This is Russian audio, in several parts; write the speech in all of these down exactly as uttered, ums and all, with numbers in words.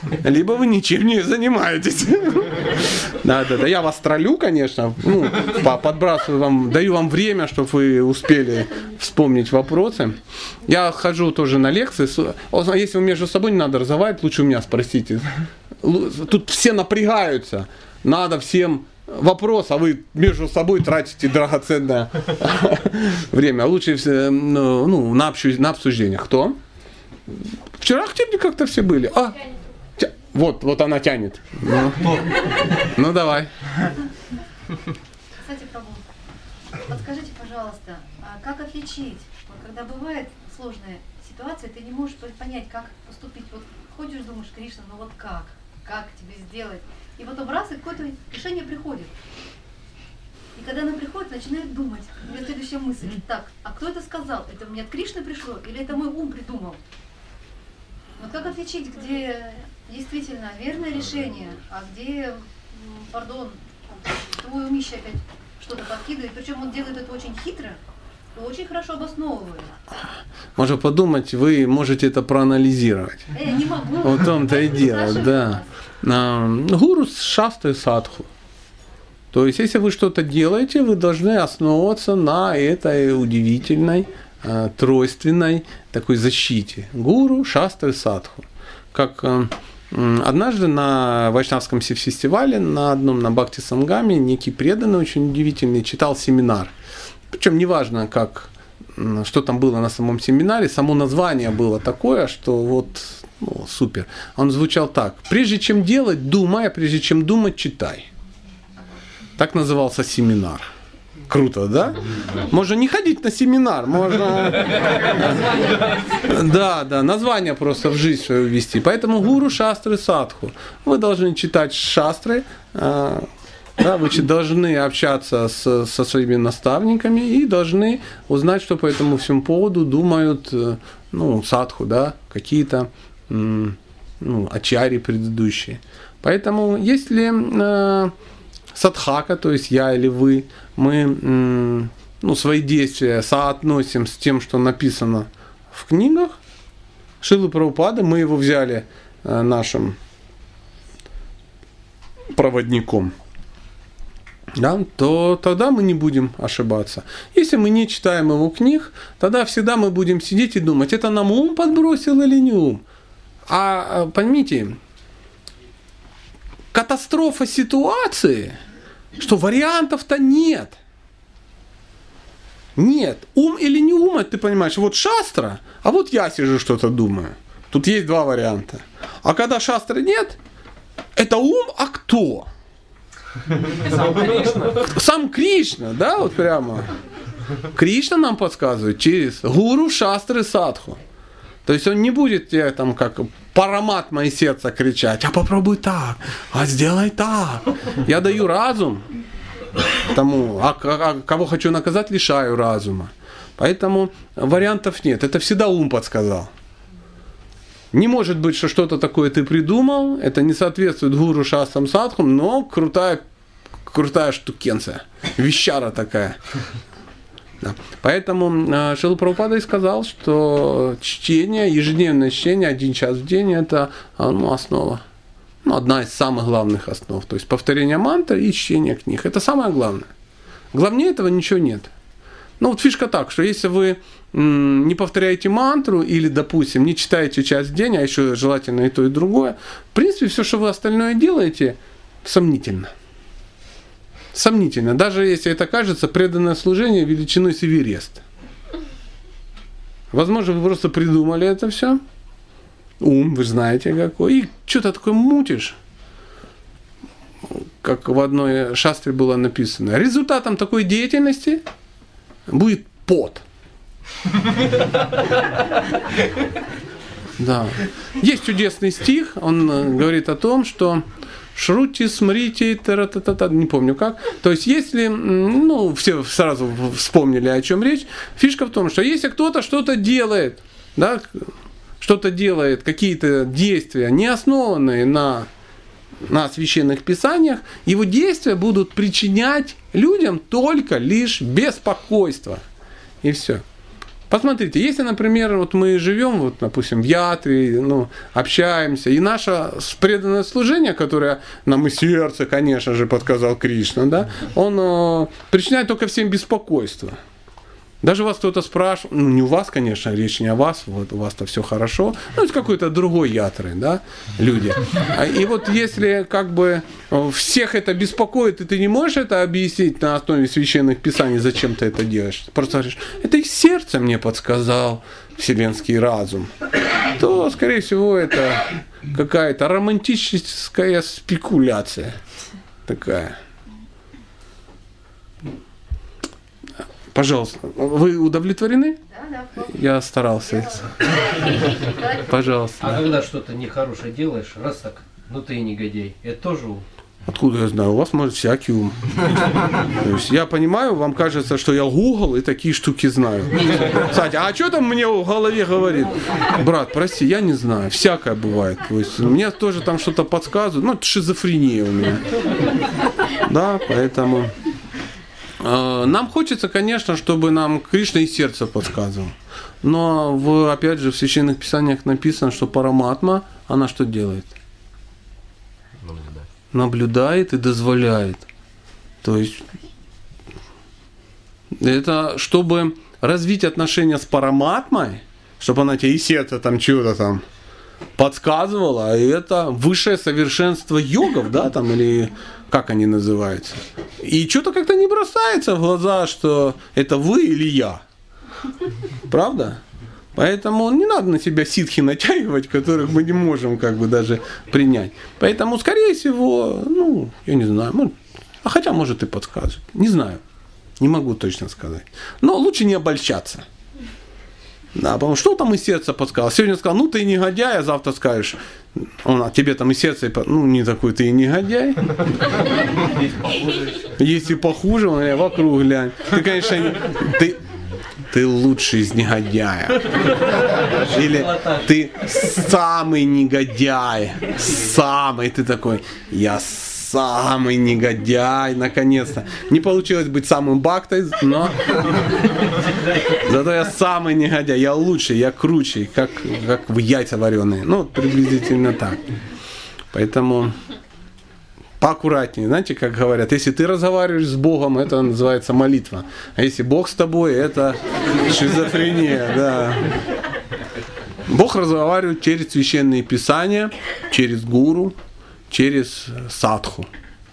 либо вы ничем не занимаетесь. Да, да, да. Я вас троллю, конечно. Ну, подбрасываю вам, даю вам время, чтобы вы успели вспомнить вопросы. Я хожу тоже на лекции. Если вы между собой не надо разговаривать, лучше у меня спросите. Тут все напрягаются. Надо всем вопрос, а вы между собой тратите драгоценное время. Лучше ну, на, общу, на обсуждение. Кто? Вчера активнее как-то все были. А, тя... вот, вот она тянет. Ну, ну давай. Кстати, Прабу, подскажите, пожалуйста, как отличить, вот, когда бывает сложная ситуация, ты не можешь понять, как поступить. Вот ходишь, думаешь, Кришна, ну вот как? Как тебе сделать? И потом раз, и какое-то решение приходит. И когда оно приходит, начинает думать. У меня следующая мысль. Так, а кто это сказал? Это мне от Кришны пришло? Или это мой ум придумал? Вот как отличить, где действительно верное решение, а где, пардон, твой умище опять что-то подкидывает. Причем он делает это очень хитро, очень хорошо обосновывает. Можно подумать, вы можете это проанализировать. Э, не могу. Вот в том-то и дело, да. Гуру, шастра и садху. То есть, если вы что-то делаете, вы должны основываться на этой удивительной, тройственной такой защите. Гуру, шастра и садху. Как однажды на Вайшнавском фестивале, на одном, на Бхакти Сангаме, некий преданный, очень удивительный, читал семинар. Причем неважно, как, что там было на самом семинаре, само название было такое, что вот ну, супер. Он звучал так: прежде чем делать, думай, а прежде чем думать, читай. Так назывался семинар. Круто, да? Можно не ходить на семинар, можно... Да, да, название просто в жизнь свою ввести. Поэтому гуру, шастры, садху. Вы должны читать шастры, да, вы должны общаться с, со своими наставниками и должны узнать, что по этому всему поводу думают, ну, садху, да, какие-то ну, ачарьи предыдущие. Поэтому если э, садхака, то есть я или вы, мы э, ну, свои действия соотносим с тем, что написано в книгах Шрилы Прабхупады, мы его взяли э, нашим проводником, да, то тогда мы не будем ошибаться. Если мы не читаем его книг, тогда всегда мы будем сидеть и думать, это нам ум подбросил или не ум. А поймите, катастрофа ситуации, что вариантов-то нет. Нет. Ум или не ум, это ты понимаешь, вот шастра, а вот я сижу что-то думаю. Тут есть два варианта. А когда шастры нет, это ум, а кто? Сам Кришна. Сам Кришна, да, вот прямо. Кришна нам подсказывает через гуру, шастры, садху. То есть он не будет тебе там как парамат мои сердца кричать, а попробуй так, а сделай так. Я даю разум тому, а, а кого хочу наказать, лишаю разума. Поэтому вариантов нет. Это всегда ум подсказал. Не может быть, что что-то такое ты придумал, это не соответствует гуру, шастрам, садхам, но крутая, крутая штукенция, вещара такая. Да. Поэтому э, Шрила Прабхупада и сказал, что чтение, ежедневное чтение, один час в день, это ну, основа, ну, одна из самых главных основ. То есть повторение мантры и чтение книг. Это самое главное. Главнее этого ничего нет. Ну вот фишка так, что если вы м, не повторяете мантру или, допустим, не читаете час в день, а еще желательно и то, и другое, в принципе, все, что вы остальное делаете, сомнительно. Сомнительно. Даже если это кажется преданное служение величиной с Эверест. Возможно, вы просто придумали это все. Ум, вы знаете какой. И что-то такое мутишь. Как в одной шастре было написано. Результатом такой деятельности будет пот. Да. Есть чудесный стих, он говорит о том, что Шрути, смрити, та-та-та-та, не помню как. То есть, если, ну, все сразу вспомнили, о чем речь, фишка в том, что если кто-то что-то делает, да, что-то делает, какие-то действия, не основанные на, на священных писаниях, его действия будут причинять людям только лишь беспокойство. И все. Посмотрите, если, например, вот мы живем, вот, допустим, в ятре, ну, общаемся, и наше преданное служение, которое нам и сердце, конечно же, подсказал Кришна, да, он э, причиняет только всем беспокойство. Даже вас кто-то спрашивает, ну не у вас, конечно, речь не о вас, вот у вас-то все хорошо, ну из какой-то другой ятры, да, люди. И вот если как бы всех это беспокоит, и ты не можешь это объяснить на основе священных писаний, зачем ты это делаешь, просто говоришь, это их сердце мне подсказал вселенский разум, то, скорее всего, это какая-то романтическая спекуляция такая. Пожалуйста, вы удовлетворены? Да, да. Я старался. Пожалуйста. А когда что-то нехорошее делаешь, раз так, ну ты и негодяй, это тоже ум? Откуда я знаю? У вас может всякий ум. То есть я понимаю, вам кажется, что я Google и такие штуки знаю. Кстати, а что там мне в голове говорит? Брат, прости, я не знаю. Всякое бывает. То есть мне тоже там что-то подсказывают. Ну, это шизофрения у меня. Да, поэтому... Нам хочется, конечно, чтобы нам Кришна из сердца подсказывал. Но, в, опять же, в священных писаниях написано, что Параматма, она что делает? Наблюдает. Наблюдает и дозволяет. То есть, это чтобы развить отношения с Параматмой, чтобы она тебе из сердца там чего-то там подсказывала, и это высшее совершенство йогов, да, там, или как они называются. И что-то как-то не бросается в глаза, что это вы или я. Правда? Поэтому не надо на себя ситхи натягивать, которых мы не можем как бы даже принять. Поэтому, скорее всего, ну, я не знаю, может, а хотя, может, и подскажет. Не знаю. Не могу точно сказать. Но лучше не обольщаться. Да, потому что там из сердца подсказал. Сегодня сказал, ну ты негодяй, а завтра скажешь, он, а тебе там из сердца, ну не такой ты и негодяй. Есть и похуже, он говорит, вокруг глянь. Ты, конечно, не, ты, ты лучший из негодяев. Или ты самый негодяй. Самый. Ты такой, я самый негодяй, наконец-то. Не получилось быть самым бхактой, но зато я самый негодяй, я лучший, я круче, как, как в яйца вареные. Ну, приблизительно так. Поэтому поаккуратнее. Знаете, как говорят, если ты разговариваешь с Богом, это называется молитва. А если Бог с тобой, это шизофрения. Да. Бог разговаривает через священные писания, через гуру, через садху.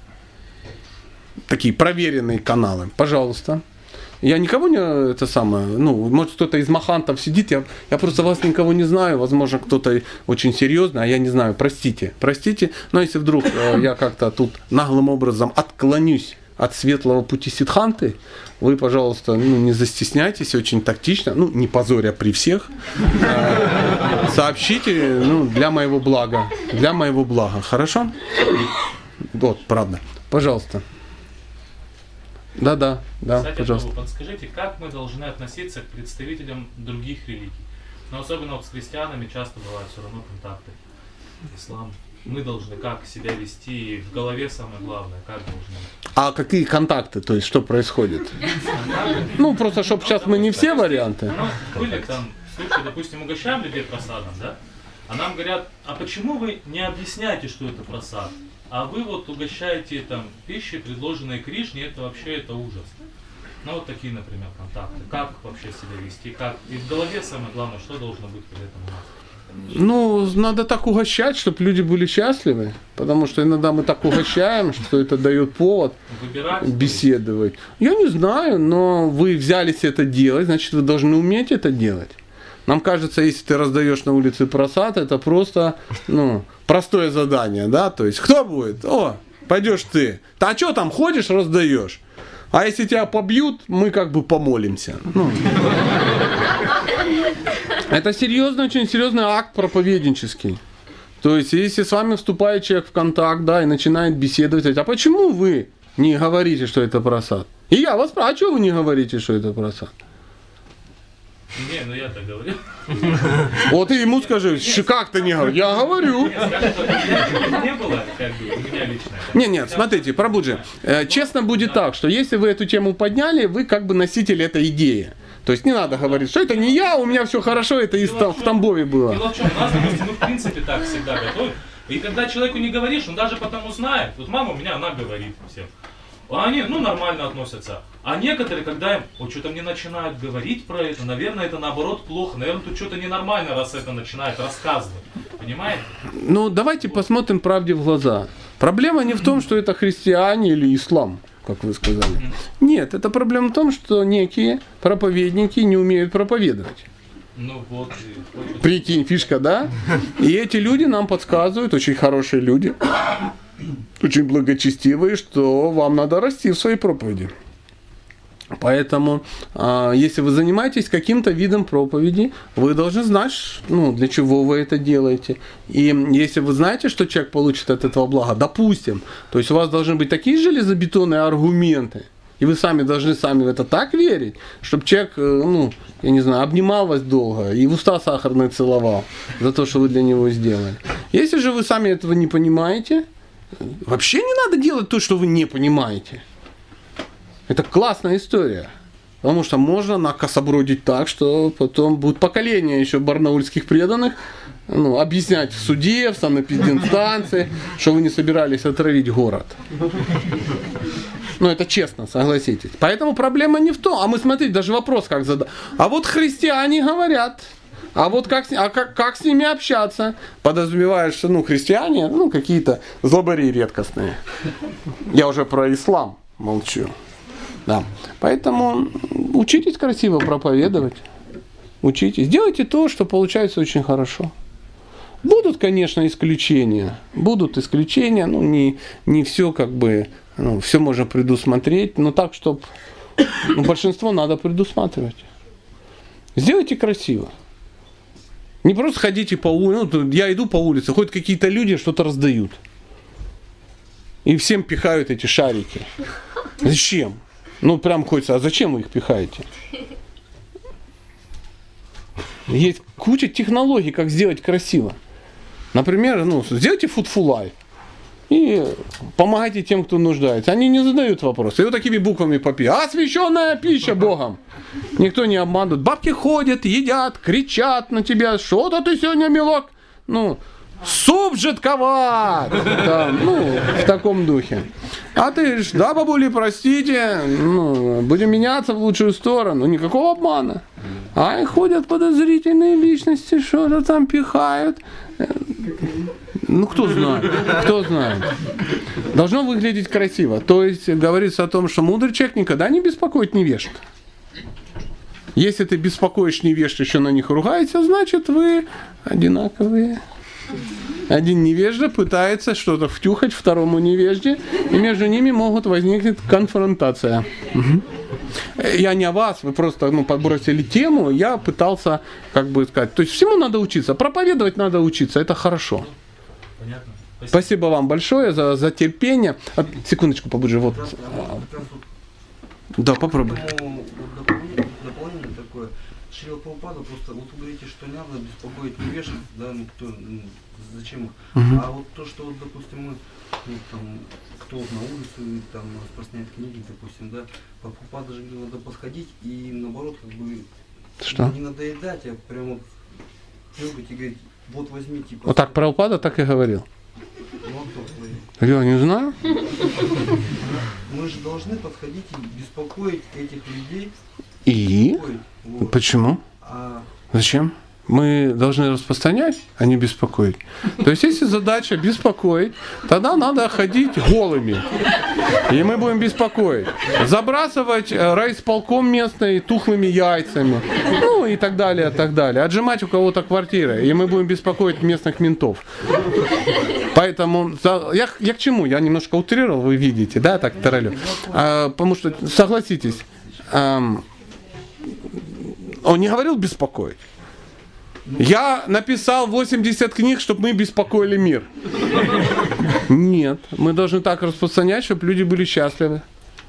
Такие проверенные каналы. Пожалуйста. Я никого не, это самое, ну, может кто-то из махантов сидит, я, я просто вас никого не знаю, возможно кто-то очень серьезный, а я не знаю, простите, простите, но если вдруг э, я как-то тут наглым образом отклонюсь от светлого пути Сиддханты, вы, пожалуйста, ну, не застесняйтесь, очень тактично, ну, не позоря при всех, э, сообщите, ну, для моего блага, для моего блага, хорошо? Вот, правда, пожалуйста. Да, да, да, Кстати, пожалуйста. вы подскажите, как мы должны относиться к представителям других религий? Но особенно вот с христианами часто бывают все равно контакты. Ислам. Мы должны как себя вести, и в голове самое главное, как должны. А какие контакты, то есть что происходит? Ну, просто, чтобы сейчас мы не все варианты. Ну, были там случаи, допустим, угощаем людей просадом, да? А нам говорят, а почему вы не объясняете, что это просад? А вы вот угощаете там пищей, предложенной Кришне, это вообще это ужас. Ну вот такие, например, контакты. Как вообще себя вести? Как? И в голове самое главное, что должно быть при этом у нас? Ну, надо так угощать, чтобы люди были счастливы. Потому что иногда мы так угощаем, что это дает повод Выбирать, беседовать. Я не знаю, но вы взялись это делать, значит, вы должны уметь это делать. Нам кажется, если ты раздаешь на улице просад, это просто, ну, простое задание, да, то есть, кто будет? О, пойдешь ты. А что там, ходишь, раздаешь? А если тебя побьют, мы как бы помолимся. Ну. Это серьезный, очень серьезный акт проповеднический. То есть, если с вами вступает человек в контакт, да, и начинает беседовать, а почему вы не говорите, что это просад? И я вас спрашиваю, а что вы не говорите, что это просад? Не, ну я так говорю. Вот и ему скажи, как ты не говоришь? Я говорю. Не было, как бы, у меня лично. Нет, нет, смотрите, Прабхуджи, честно будет так, что если вы эту тему подняли, вы как бы носитель этой идеи. То есть не надо говорить, что это не я, у меня все хорошо, это из, в Тамбове было. Дело в чем, нас, допустим, мы в принципе так всегда готовим. И когда человеку не говоришь, он даже потом узнает. Вот мама у меня, она говорит всем. А они, ну, нормально относятся. А некоторые, когда им, вот что-то мне начинают говорить про это, наверное, это наоборот плохо. Наверное, тут что-то ненормально, раз это начинает рассказывать. Понимаете? Ну, давайте посмотрим правде в глаза. Проблема не в том, что это христиане или ислам, как вы сказали. Нет, это проблема в том, что некие проповедники не умеют проповедовать. Ну вот. Прикинь, фишка, да? И эти люди нам подсказывают, очень хорошие люди, очень благочестивые, что вам надо расти в своей проповеди. Поэтому, если вы занимаетесь каким-то видом проповеди, вы должны знать, ну, для чего вы это делаете. И если вы знаете, что человек получит от этого блага, допустим, то есть у вас должны быть такие железобетонные аргументы, и вы сами должны сами в это так верить, чтобы человек, ну, я не знаю, обнимал вас долго и в уста сахарные целовал за то, что вы для него сделали. Если же вы сами этого не понимаете, вообще не надо делать то, что вы не понимаете. Это классная история. Потому что можно накособродить так, что потом будут поколения еще барнаульских преданных, ну, объяснять в суде, в санэпидинстанции, что вы не собирались отравить город. Ну, это честно, согласитесь. Поэтому проблема не в том. А мы, смотрите, даже вопрос как задать. А вот христиане говорят. А вот как, а как, как с ними общаться? Подразумеваешь, что, ну, христиане, ну, какие-то злобари редкостные. Я уже про ислам молчу. Да. Поэтому учитесь красиво проповедовать. Учитесь. Делайте то, что получается очень хорошо. Будут, конечно, исключения. Будут исключения. Ну, не, не все как бы, ну, все можно предусмотреть. Но так, чтобы, ну, большинство надо предусматривать. Сделайте красиво. Не просто ходите по улице. Ну, я иду по улице, ходят какие-то люди, что-то раздают. И всем пихают эти шарики. Зачем? Ну, прям хочется, а зачем вы их пихаете? Есть куча технологий, как сделать красиво. Например, ну, сделайте фудфулай и помогайте тем, кто нуждается. Они не задают вопросы. И вот такими буквами попи. Освященная пища Богом. Никто не обманывает. Бабки ходят, едят, кричат на тебя. Что-то ты сегодня, милок? Ну, суп жидковат. Там, ну, в таком духе. А ты говоришь, да, бабули, простите, ну, будем меняться в лучшую сторону. Никакого обмана. А и ходят подозрительные личности, что-то там пихают. Ну, кто знает, кто знает. Должно выглядеть красиво. То есть, говорится о том, что мудрый человек никогда не беспокоит невежд. Если ты беспокоишь невежд, еще на них ругаешься, значит, вы одинаковые. Один невежда пытается что-то втюхать второму невежде, и между ними могут возникнуть конфронтация. Угу. Я не о вас, вы просто, ну, подбросили тему, я пытался, как бы сказать, то есть всему надо учиться, проповедовать надо учиться, это хорошо. Понятно. Спасибо, Спасибо вам большое за, за терпение. А, секундочку побольше, вот. Да, попробуй. Дополнение такое. Шрила Прабхупада просто, вот вы говорите, что не надо беспокоить невежд, да, ну, кто, ну, зачем их. Угу. А вот то, что, вот, допустим, мы, ну, там, кто вот на улице, там, распространяет книги, допустим, да, Прабхупада же говорил, надо подходить и, наоборот, как бы, что? Не надоедать, а прям вот трогать и говорить, вот возьми, типа. Вот так Прабхупада так и говорил. Ну, а я не знаю. Мы же должны подходить и беспокоить этих людей. И? Вот. Почему? А... Зачем? Мы должны распространять, а не беспокоить. То есть, если задача беспокоить, тогда надо ходить голыми. И мы будем беспокоить. Забрасывать райисполком местный тухлыми яйцами. Ну и так далее, и так далее. Отжимать у кого-то квартиры. И мы будем беспокоить местных ментов. Поэтому, я, я к чему? Я немножко утрировал, вы видите, да, так таралю. А, потому что, согласитесь, а, он не говорил беспокоить. Я написал восемьдесят книг, чтобы мы беспокоили мир. Нет, мы должны так распространять, чтобы люди были счастливы.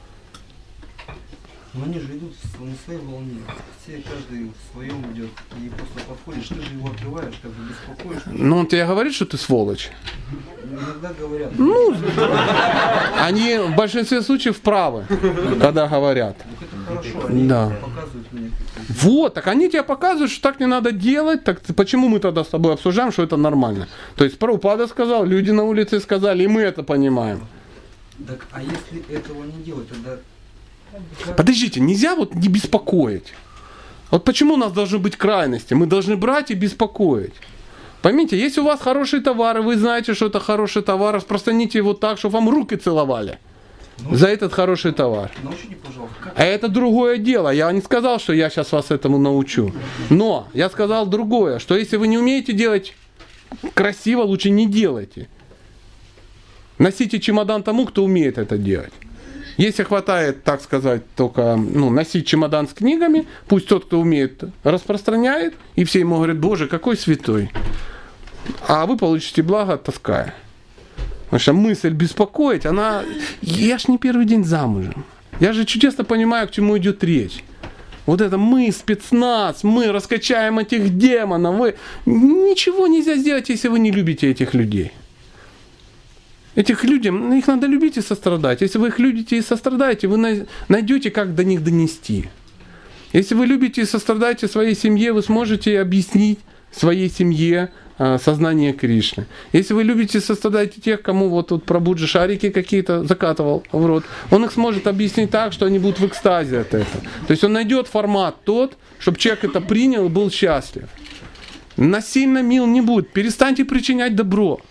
Но они же идут на своей волне. Все, каждый в своем идет. И просто подходишь, ты же его открываешь, как бы беспокоишь. Ну, он тебе говорит, что ты сволочь? Иногда говорят. Ну, они в большинстве случаев правы, когда говорят. Это хорошо, они да. показывают мне. Вот, так они тебе показывают, что так не надо делать, так почему мы тогда с тобой обсуждаем, что это нормально? То есть Прабхупада сказал, люди на улице сказали, и мы это понимаем. Так, а если этого не делать, тогда... Подождите, нельзя вот не беспокоить. Вот почему у нас должны быть крайности? Мы должны брать и беспокоить. Поймите, если у вас хороший товар, и вы знаете, что это хороший товар, распространите его так, чтобы вам руки целовали ну, за этот хороший товар. Научите, пожалуйста. Как? А это другое дело. Я не сказал, что я сейчас вас этому научу. Но я сказал другое, что если вы не умеете делать красиво, лучше не делайте. Носите чемодан тому, кто умеет это делать. Если хватает, так сказать, только ну, носить чемодан с книгами, пусть тот, кто умеет, распространяет, и все ему говорят, Боже, какой святой. А вы получите благо, таская. Потому что мысль беспокоить, она... Я ж не первый день замужем. Я же чудесно понимаю, к чему идет речь. Вот это мы, спецназ, мы раскачаем этих демонов. Вы... Ничего нельзя сделать, если вы не любите этих людей. Этих людям, их надо любить и сострадать. Если вы их любите и сострадаете, вы найдете, как до них донести. Если вы любите и сострадаете своей семье, вы сможете объяснить своей семье сознание Кришны. Если вы любите и сострадаете тех, кому вот тут Прабхуджи шарики какие-то закатывал в рот, он их сможет объяснить так, что они будут в экстазе от этого. То есть он найдет формат тот, чтобы человек это принял и был счастлив. Насильно мил не будет. Перестаньте причинять добро.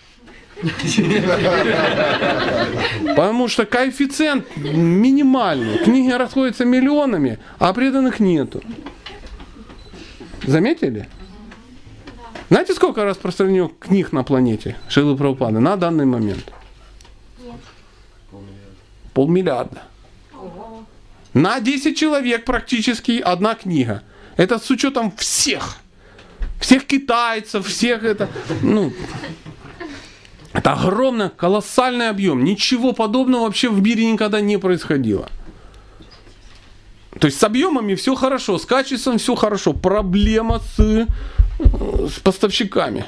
Потому что коэффициент минимальный. Книги расходятся миллионами, а преданных нету. Заметили? Знаете, сколько распространено книг на планете Шрилы Прабхупады на данный момент? Нет. Полмиллиарда. На десять человек практически одна книга. Это с учетом всех. Всех китайцев, всех это... Ну, это огромный, колоссальный объем. Ничего подобного вообще в мире никогда не происходило. То есть с объемами все хорошо, с качеством все хорошо. Проблема с, с поставщиками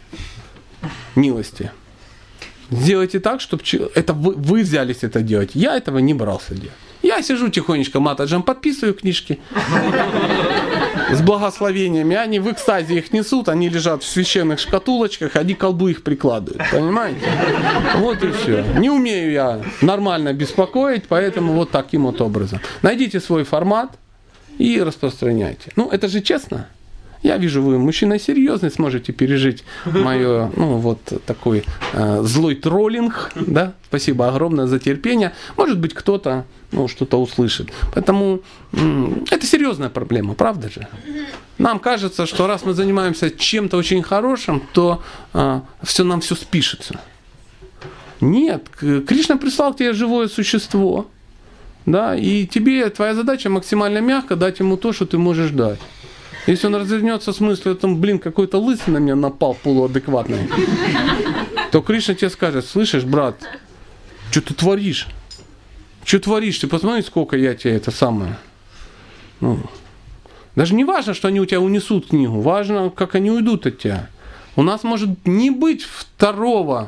милости. Сделайте так, чтобы это вы, вы взялись это делать. Я этого не брался делать. Я сижу тихонечко матаджем, подписываю книжки с благословениями. Они в экстазе их несут, они лежат в священных шкатулочках, они к колбу их прикладывают. Понимаете? Вот и все. Не умею я нормально беспокоить, поэтому вот таким вот образом. Найдите свой формат и распространяйте. Ну, это же честно. Я вижу, вы мужчина серьезный, сможете пережить мое, ну, вот такой э, злой троллинг, да, спасибо огромное за терпение. Может быть, кто-то, ну, что-то услышит. Поэтому м- это серьезная проблема, правда же? Нам кажется, что раз мы занимаемся чем-то очень хорошим, то э, все нам все спишется. Нет, Кришна прислал к тебе живое существо, да, и тебе, твоя задача максимально мягко дать ему то, что ты можешь дать. Если он развернется с мыслью, там, блин, какой-то лысый на меня напал полуадекватный, то Кришна тебе скажет, слышишь, брат, что ты творишь? Что творишь? Ты посмотри, сколько я тебе это самое. Ну, даже не важно, что они у тебя унесут книгу, важно, как они уйдут от тебя. У нас может не быть второго,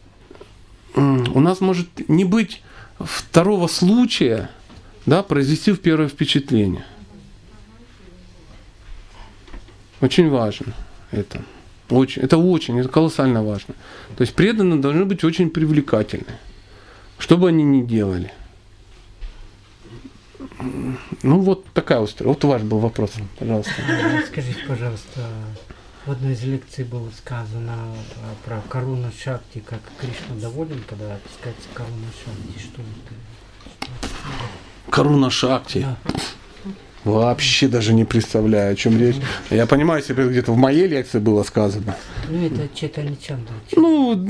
у нас может не быть второго случая, да, произвести в первое впечатление. Очень важно это. Очень, это очень, это колоссально важно. То есть преданные должны быть очень привлекательны. Что бы они ни делали. Ну вот такая устройство. Вот ваш был вопрос, пожалуйста. Скажите, пожалуйста, в одной из лекций было сказано про Каруна Шакти, как Кришна доволен, когда опускается Каруна Шакти. Что это? Каруна Шакти. Да. Вообще даже не представляю, о чем речь. Я понимаю, если бы где-то в моей лекции было сказано. Ну, это Чайтанья-чанда. Ну,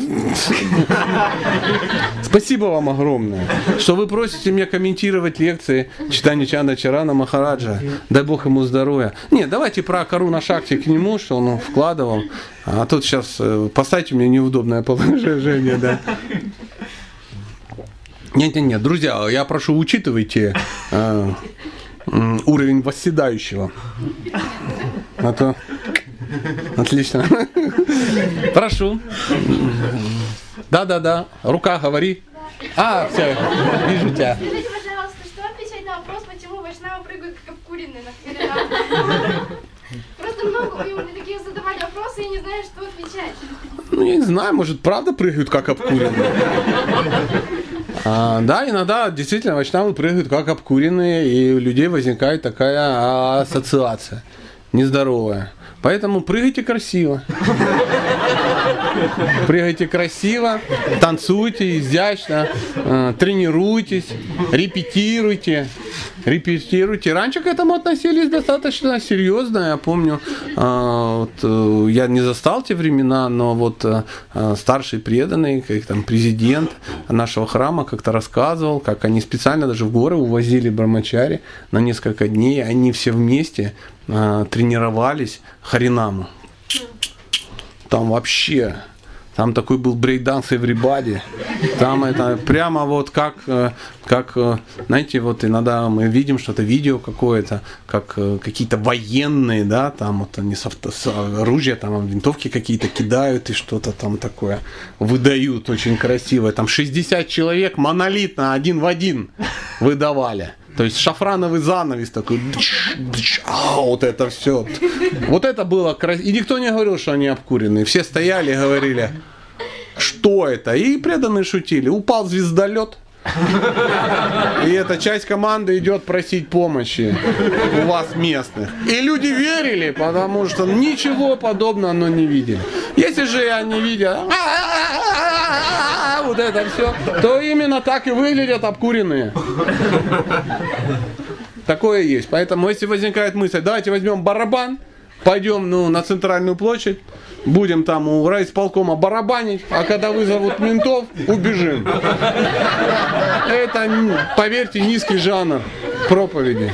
спасибо вам огромное, что вы просите меня комментировать лекции Чайтанья-чанда Чарана Махараджа. Дай Бог ему здоровья. Нет, давайте про Каруна Шакти к нему, что он вкладывал. А тут сейчас поставьте мне неудобное положение, да. Нет-нет-нет, друзья, я прошу, учитывайте э, уровень восседающего. А то... Отлично. Прошу. Да-да-да. Рука, говори. А, все, вижу тебя. Скажите, пожалуйста, что отвечать на вопрос, почему вайшнавы прыгают как обкуренные на хрена? Ну, я не знаю, может, правда прыгают как обкуренные. А, да, иногда действительно вайшнавы прыгают как обкуренные, и у людей возникает такая ассоциация нездоровая. Поэтому прыгайте красиво. Прыгайте красиво, танцуйте изящно, э, тренируйтесь, репетируйте. Репетируйте. Раньше к этому относились достаточно серьезно. Я помню, э, вот, э, я не застал те времена, но вот э, старший преданный, как там президент нашего храма как-то рассказывал, как они специально даже в горы увозили брамачари на несколько дней. Они все вместе э, тренировались харинаму. Там вообще, там такой был брейк-данс everybody. Там это прямо вот как, как, знаете, вот иногда мы видим что-то, видео какое-то, как какие-то военные, да, там вот они с, авто, с оружия, там винтовки какие-то кидают и что-то там такое выдают очень красивое. Там шестьдесят человек монолитно, один в один выдавали. То есть шафрановый занавес такой, а, вот это все. Вот это было красиво. И никто не говорил, что они обкуренные. Все стояли и говорили, что это? И преданные шутили. Упал звездолет. И эта часть команды идет просить помощи у вас местных. И люди верили, потому что ничего подобного но не видели. Если же они видят вот это все, то именно так и выглядят обкуренные. Такое есть. Поэтому если возникает мысль, давайте возьмем барабан, пойдем ну, на центральную площадь, будем там у райисполкома барабанить, а когда вызовут ментов, убежим. Это, поверьте, низкий жанр проповеди.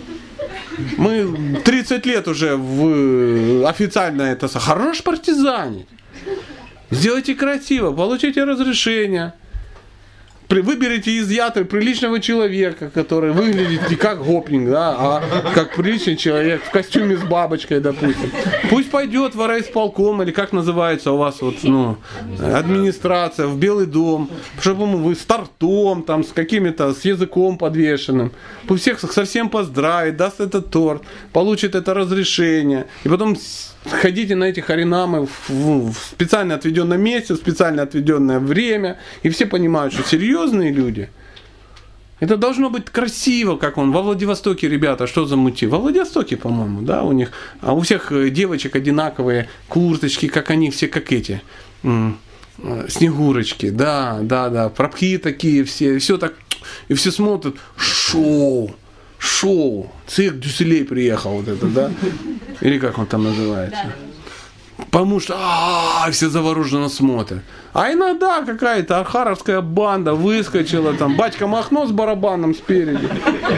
Мы тридцать лет уже в официально это хорош партизанить. Сделайте красиво, получите разрешение. Выберите из ятры приличного человека, который выглядит не как гопник, да, а как приличный человек в костюме с бабочкой, допустим. Пусть пойдет в райисполком, или как называется у вас вот, ну, администрация, в Белый дом, чтобы вы с тортом, там, с какими-то, с языком подвешенным. Пусть всех совсем поздравит, даст этот торт, получит это разрешение. И потом ходите на эти харинамы в, в специально отведенном месте, в специально отведенное время, и все понимают, что серьезные люди. Это должно быть красиво, как он. Во Владивостоке, ребята, что за мотив? Во Владивостоке, по-моему, да, у них. А у всех девочек одинаковые курточки, как они все, как эти. Снегурочки, да, да, да. Прабхи такие все, все так. И все смотрят, шоу. Шоу, цирк Дюсселей приехал, вот это, да? Или как он там называется? Потому что а, все завороженно смотрят. А иногда какая-то архаровская банда выскочила, там, батька Махно с барабаном спереди.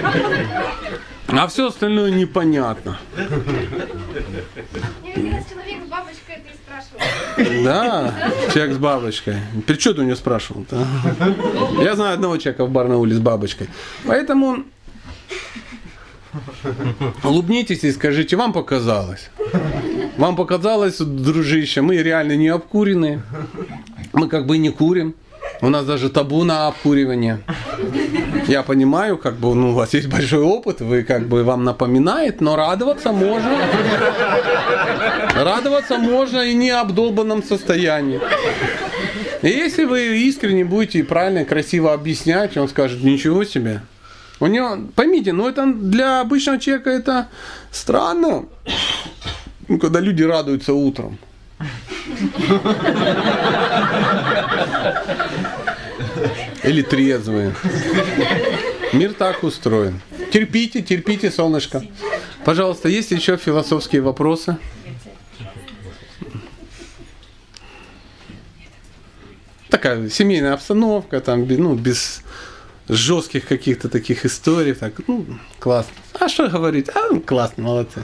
А все остальное непонятно. Человек с бабочкой ты спрашивал. Да, человек с бабочкой. При что ты у него спрашивал-то? Я знаю одного человека в Барнауле с бабочкой. Поэтому улыбнитесь и скажите, вам показалось. Вам показалось, дружище, мы реально не обкуренные. Мы как бы не курим. У нас даже табу на обкуривание. Я понимаю, как бы, ну, у вас есть большой опыт, вы как бы вам напоминает, но радоваться можно. Радоваться можно и не обдолбанном состоянии. И если вы искренне будете правильно, красиво объяснять, он скажет, ничего себе. У него, поймите, ну это для обычного человека это странно, ну, когда люди радуются утром. Или трезвые. Мир так устроен. Терпите, терпите, солнышко. Пожалуйста, есть еще философские вопросы? Такая семейная обстановка, там, ну, без жестких каких-то таких историй. Так, ну, классно. А что говорить? А, ну, классно, молодцы.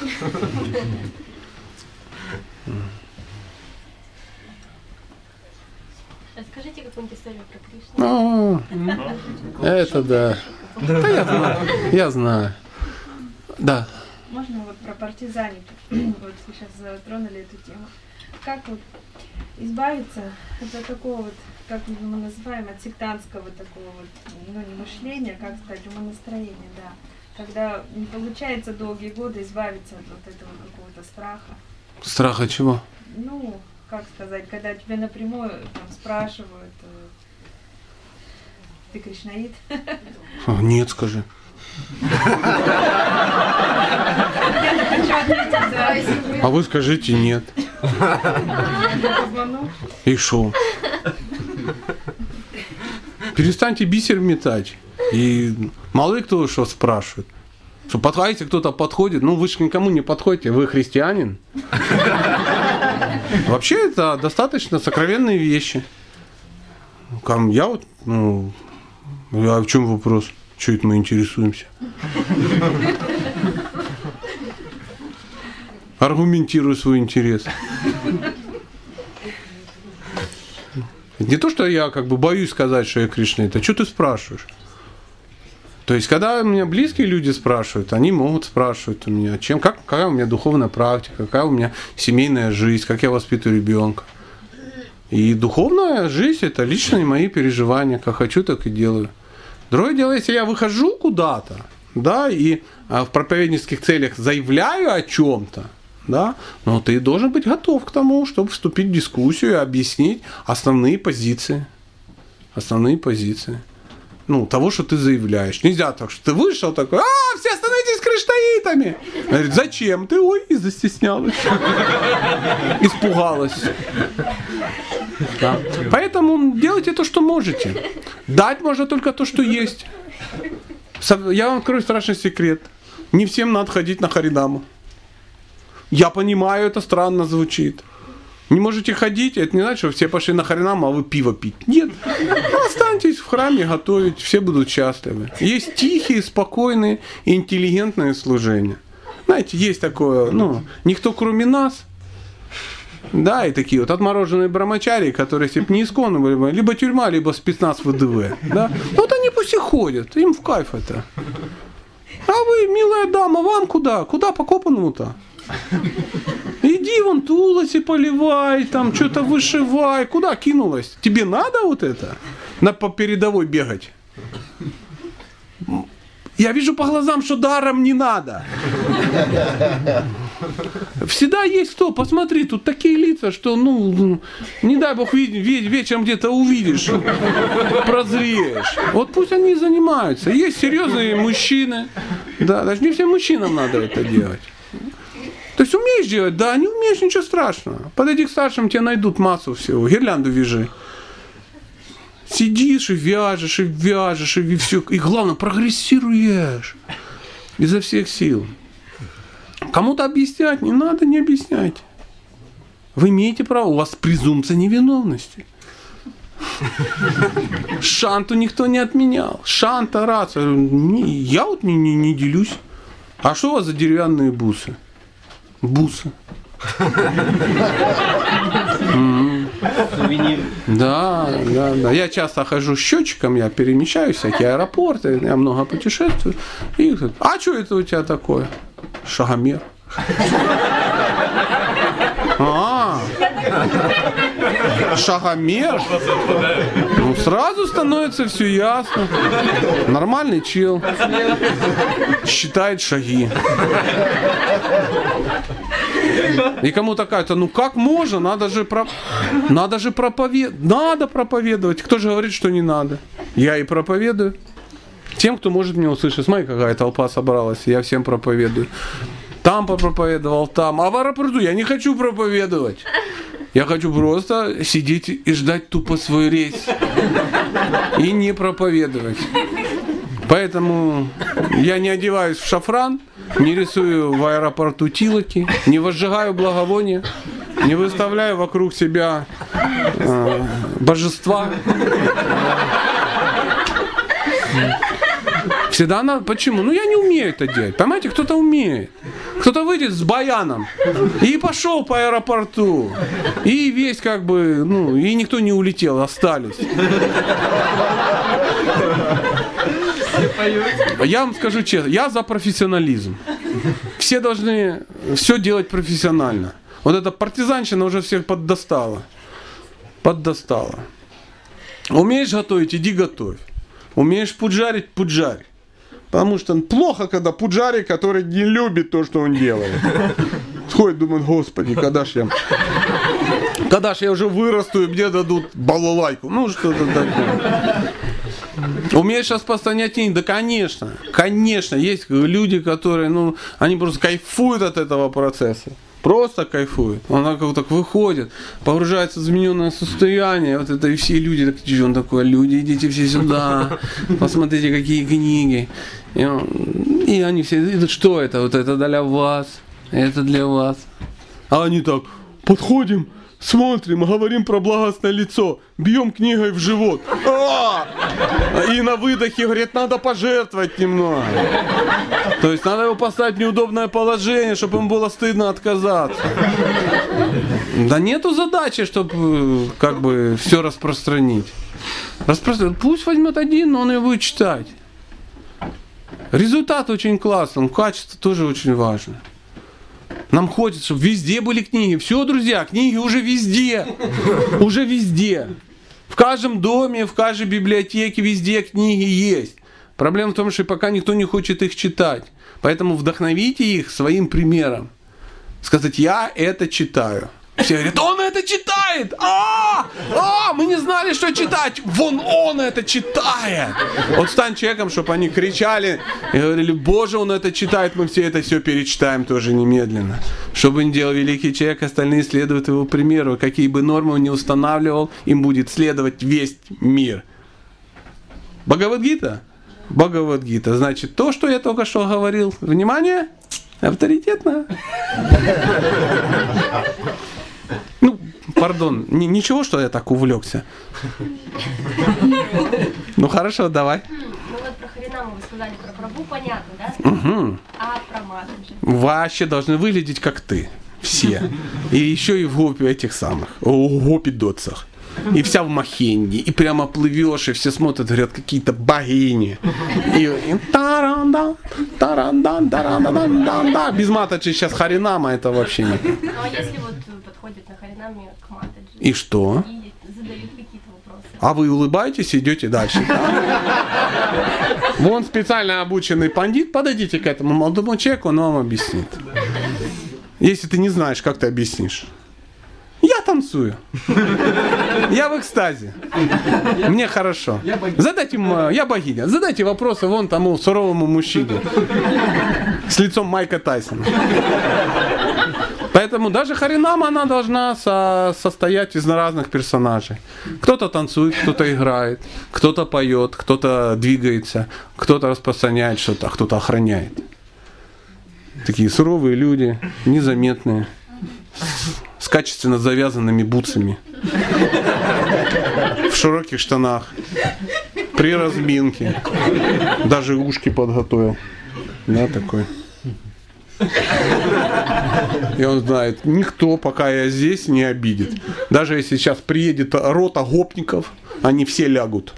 Расскажите какую-нибудь историю про Кришну. О, это да. Да, я знаю. Я знаю. Да. Можно вот про партизанить? Вот сейчас затронули эту тему. Как вот избавиться от такого вот, как мы называем, от сектантского такого вот, ну не мышления, как сказать, умонастроения, да. Когда не получается долгие годы избавиться от вот этого какого-то страха. Страха чего? Ну, как сказать, когда тебя напрямую там спрашивают, э, ты кришнаит? Нет, скажи. А вы скажите нет. И шо? Перестаньте бисер метать. И мало ли кто что спрашивает. Что подходите, кто-то подходит, ну вы же никому не подходите, вы христианин. Вообще это достаточно сокровенные вещи. Я вот, ну, а в чем вопрос? Что это мы интересуемся? Аргументирую свой интерес. Не то, что я как бы боюсь сказать, что я Кришна, это что ты спрашиваешь? То есть, когда меня близкие люди спрашивают, они могут спрашивать у меня, чем, как, какая у меня духовная практика, какая у меня семейная жизнь, как я воспитываю ребенка. И духовная жизнь – это личные мои переживания, как хочу, так и делаю. Другое дело, если я выхожу куда-то, да, и в проповеднических целях заявляю о чем-то, да, но ты должен быть готов к тому, чтобы вступить в дискуссию и объяснить основные позиции. Основные позиции. Ну, того, что ты заявляешь. Нельзя так, что ты вышел такой, а, все становитесь кришнаитами. Говорит, зачем ты? Ой, и застеснялась. Испугалась. Да. Поэтому делайте то, что можете. Дать можно только то, что есть. Я вам открою страшный секрет. Не всем надо ходить на Харинаму. Я понимаю, это странно звучит. Не можете ходить, это не значит, что все пошли на Харинаму, а вы пиво пить. Нет. Останьтесь в храме готовить, все будут счастливы. Есть тихие, спокойные, интеллигентные служения. Знаете, есть такое, ну, никто кроме нас. Да, и такие вот отмороженные брамачари, которые, если бы не исконно были, либо тюрьма, либо спецназ ВДВ. Да? Ну вот они пусть и ходят, им в кайф это. А вы, милая дама, вам куда? Куда по Копаному-то? Иди вон тулоси поливай, там что-то вышивай. Куда кинулась? Тебе надо вот это? На по передовой бегать? Я вижу по глазам, что даром не надо. Всегда есть кто, посмотри, тут такие лица, что, ну, не дай бог вечером где-то увидишь, прозреешь. Вот пусть они и занимаются. Есть серьезные мужчины. Да, даже не всем мужчинам надо это делать. То есть умеешь делать? Да, не умеешь, ничего страшного. Подойди к старшим, тебе найдут массу всего. Гирлянду вяжи. Сидишь и вяжешь, и вяжешь, и все. И главное, прогрессируешь. Изо всех сил. Кому-то объяснять не надо, не объясняйте. Вы имеете право, у вас презумпция невиновности. Шанту никто не отменял. Шанта, раса. Я вот не, не, не делюсь. А что у вас за деревянные бусы? Бусы. Сувенир. Да, да, да. Я часто хожу с счетчиком, я перемещаю всякие аэропорты, я много путешествую. И а что это у тебя такое? Шагомер. А, шагомер. Ну, сразу становится все ясно. Нормальный чел. Считает шаги. И кому-то кажется, ну как можно, надо же, про... надо же проповедовать. Надо проповедовать. Кто же говорит, что не надо? Я и проповедую. Тем, кто может меня услышать. Смотри, какая толпа собралась. Я всем проповедую. Там попроповедовал, там. А в аэропорту я не хочу проповедовать. Я хочу просто сидеть и ждать тупо свой рейс. И не проповедовать. Поэтому я не одеваюсь в шафран, не рисую в аэропорту тилоки, не возжигаю благовония, не выставляю вокруг себя э, божества. Всегда надо. Почему? Ну я не умею это делать. Понимаете, кто-то умеет. Кто-то выйдет с баяном и пошел по аэропорту. И весь как бы, ну, и никто не улетел, остались. Я вам скажу честно, я за профессионализм. Все должны все делать профессионально. Вот эта партизанщина уже всех поддостала. Поддостала. Умеешь готовить, иди готовь. Умеешь пуджарить, пуджарь. Потому что плохо, когда пуджари, который не любит то, что он делает. Сходит, думает, господи, когда ж я Когда ж я уже вырасту и мне дадут балалайку? Ну, что-то такое. Умеешь распространять книги? Да, конечно. Конечно. Есть люди, которые, ну, они просто кайфуют от этого процесса. Просто кайфует. Он как так выходит, погружается в измененное состояние. Вот это и все люди, так, он такой, люди, идите все сюда, посмотрите, какие книги. И, он, и они все, что это? Вот это для вас, это для вас. А они так, подходим, смотрим, говорим про благостное лицо, бьем книгой в живот. А! И на выдохе говорят, надо пожертвовать немного. То есть надо его поставить в неудобное положение, чтобы ему было стыдно отказаться. Да нету задачи, чтобы как бы все распространить. Распространить. Пусть возьмет один, но он ее будет читать. Результат очень классный, качество тоже очень важно. Нам хочется, чтобы везде были книги. Все, друзья, книги уже везде. Уже везде. В каждом доме, в каждой библиотеке, везде книги есть. Проблема в том, что пока никто не хочет их читать. Поэтому вдохновите их своим примером. Сказать, я это читаю. Все говорят, он это читает! А, а, мы не знали, что читать! Вон он это читает! Вот стань человеком, чтобы они кричали и говорили, Боже, он это читает, мы все это все перечитаем тоже немедленно. Что бы ни делал великий человек, остальные следуют его примеру. Какие бы нормы он ни устанавливал, им будет следовать весь мир. Бхагавад-гита? Бхагавад-гита. Значит, то, что я только что говорил, внимание, авторитетно. Ну, пардон, ни, ничего, что я так увлекся. Ну хорошо, давай. Ну вот про Харинаму вы сказали, про Прабху понятно, да? Угу. А про Матаджи? Вообще должны выглядеть как ты. Все. И еще и в гопи этих самых. В гопи-дотсах. И вся в махенье. И прямо плывешь, и все смотрят, говорят, какие-то богини. И, и таранда, таранда, таранда, таранда. Без Матаджи сейчас Харинама это вообще не. Ну а если вот подходит на Харинаме к Матаджи? И что? И задают какие-то вопросы. А вы улыбаетесь и идете дальше. Вон специально обученный пандит, подойдите к этому молодому человеку, он вам объяснит. Если ты не знаешь, как ты объяснишь. Я танцую. Я в экстазе. Мне хорошо. Задайте ему, я богиня. Задайте вопросы вон тому суровому мужчине с лицом Майка Тайсона. Поэтому даже Харинама, она должна со- состоять из разных персонажей. Кто-то танцует, кто-то играет, кто-то поет, кто-то двигается, кто-то распространяет что-то, а кто-то охраняет. Такие суровые люди, незаметные, с качественно завязанными бутсами, в широких штанах, при разминке, даже ушки подготовил, да, такой. И он знает, никто, пока я здесь, не обидит. Даже если сейчас приедет рота гопников, они все лягут.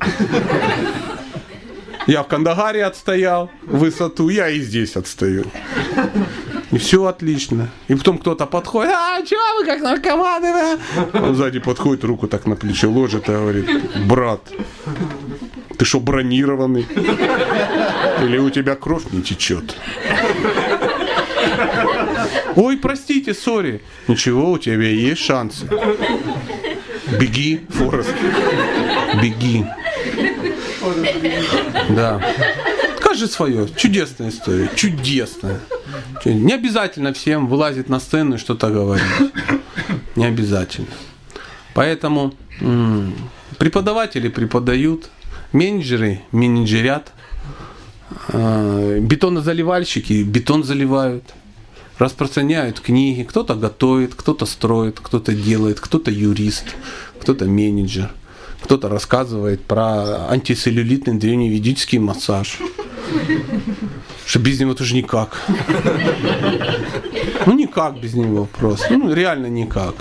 Я в Кандагаре отстоял высоту, я и здесь отстаю. И все отлично. И потом кто-то подходит, а что вы как наркоманы, да? Он сзади подходит, руку так на плечо ложит и говорит, брат, ты что, бронированный? Или у тебя кровь не течет? Ой, простите, сори. Ничего, у тебя есть шансы. Беги, Форест. Беги. Да. Скажи свое. Чудесная история. Чудесная. Не обязательно всем вылазить на сцену и что-то говорить. Не обязательно. Поэтому м- преподаватели преподают, менеджеры менеджерят, э- бетонозаливальщики бетон заливают, распространяют книги. Кто-то готовит, кто-то строит, кто-то делает, кто-то юрист, кто-то менеджер. Кто-то рассказывает про антицеллюлитный древневедический массаж. Что без него тоже никак. Ну никак без него просто. Ну реально никак.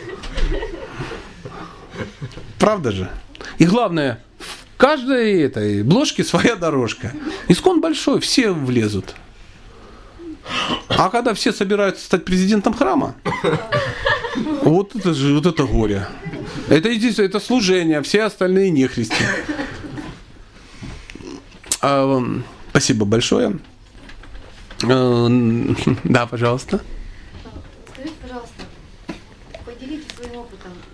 Правда же? И главное, в каждой этой бложке своя дорожка. Искон большой, все влезут. А когда все собираются стать президентом храма, вот это же, вот это горе. Это единственное, это служение, все остальные нехристи. А, спасибо большое. А, да, пожалуйста. Скажите, пожалуйста, поделитесь своим опытом.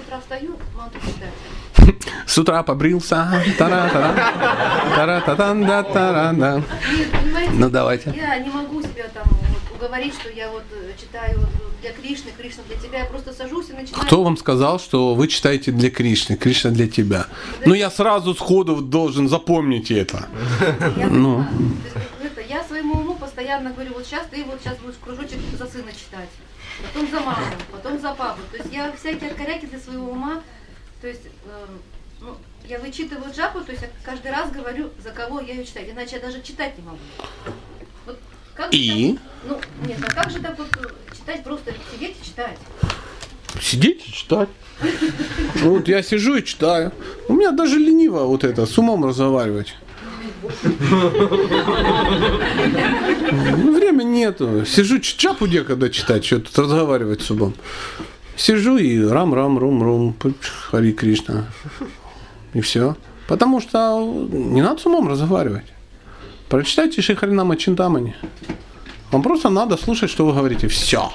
утра встаю, мантру читать. С утра побрился. Тара-тара. Тара-та-дан-да-тара-да. Нет, понимаете, Ну давайте. я не могу себя там вот уговорить, что я вот э, читаю вот для Кришны, Кришна для тебя. Я просто сажусь и начинаю. Кто вам сказал, что вы читаете для Кришны, Кришна для тебя? Ну я сразу сходу должен запомнить это. Я Ну. понимаю. То есть, это, я своему уму постоянно говорю, вот сейчас ты вот сейчас будешь кружочек за сына читать, потом за маму, потом за папу. То есть я всякие откоряки для своего ума, то есть э, ну, я вычитываю джапу, то есть я каждый раз говорю, за кого я ее читаю, иначе я даже читать не могу. Вот как И? же так, ну, нет, а как же так вот читать, просто сидеть и читать? Сидеть и читать. Ну, вот я сижу и читаю. У меня даже лениво вот это, с умом разговаривать. Ну, времени нету. Сижу, чапу когда читать, что тут разговаривать с умом. Сижу и рам-рам-рум-рум, Хари Кришна. И все. Потому что не надо с умом разговаривать. Прочитайте Шри Харинама Чинтамани. Вам просто надо слушать, что вы говорите. Все.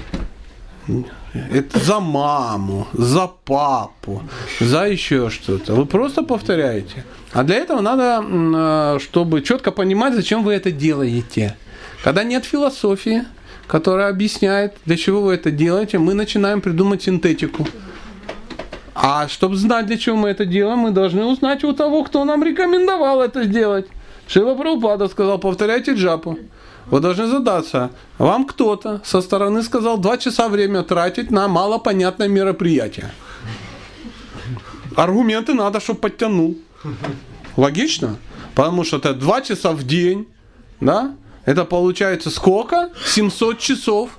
Это за маму, за папу, за еще что-то. Вы просто повторяете. А для этого надо, чтобы четко понимать, зачем вы это делаете. Когда нет философии, которая объясняет, для чего вы это делаете, мы начинаем придумать синтетику. А чтобы знать, для чего мы это делаем, мы должны узнать у того, кто нам рекомендовал это сделать. Шрила Прабхупада сказал, повторяйте джапу. Вы должны задаться, вам кто-то со стороны сказал два часа время тратить на малопонятное мероприятие. Аргументы надо, чтобы подтянул. Логично? Потому что это два часа в день, да? Это получается сколько? семьсот часов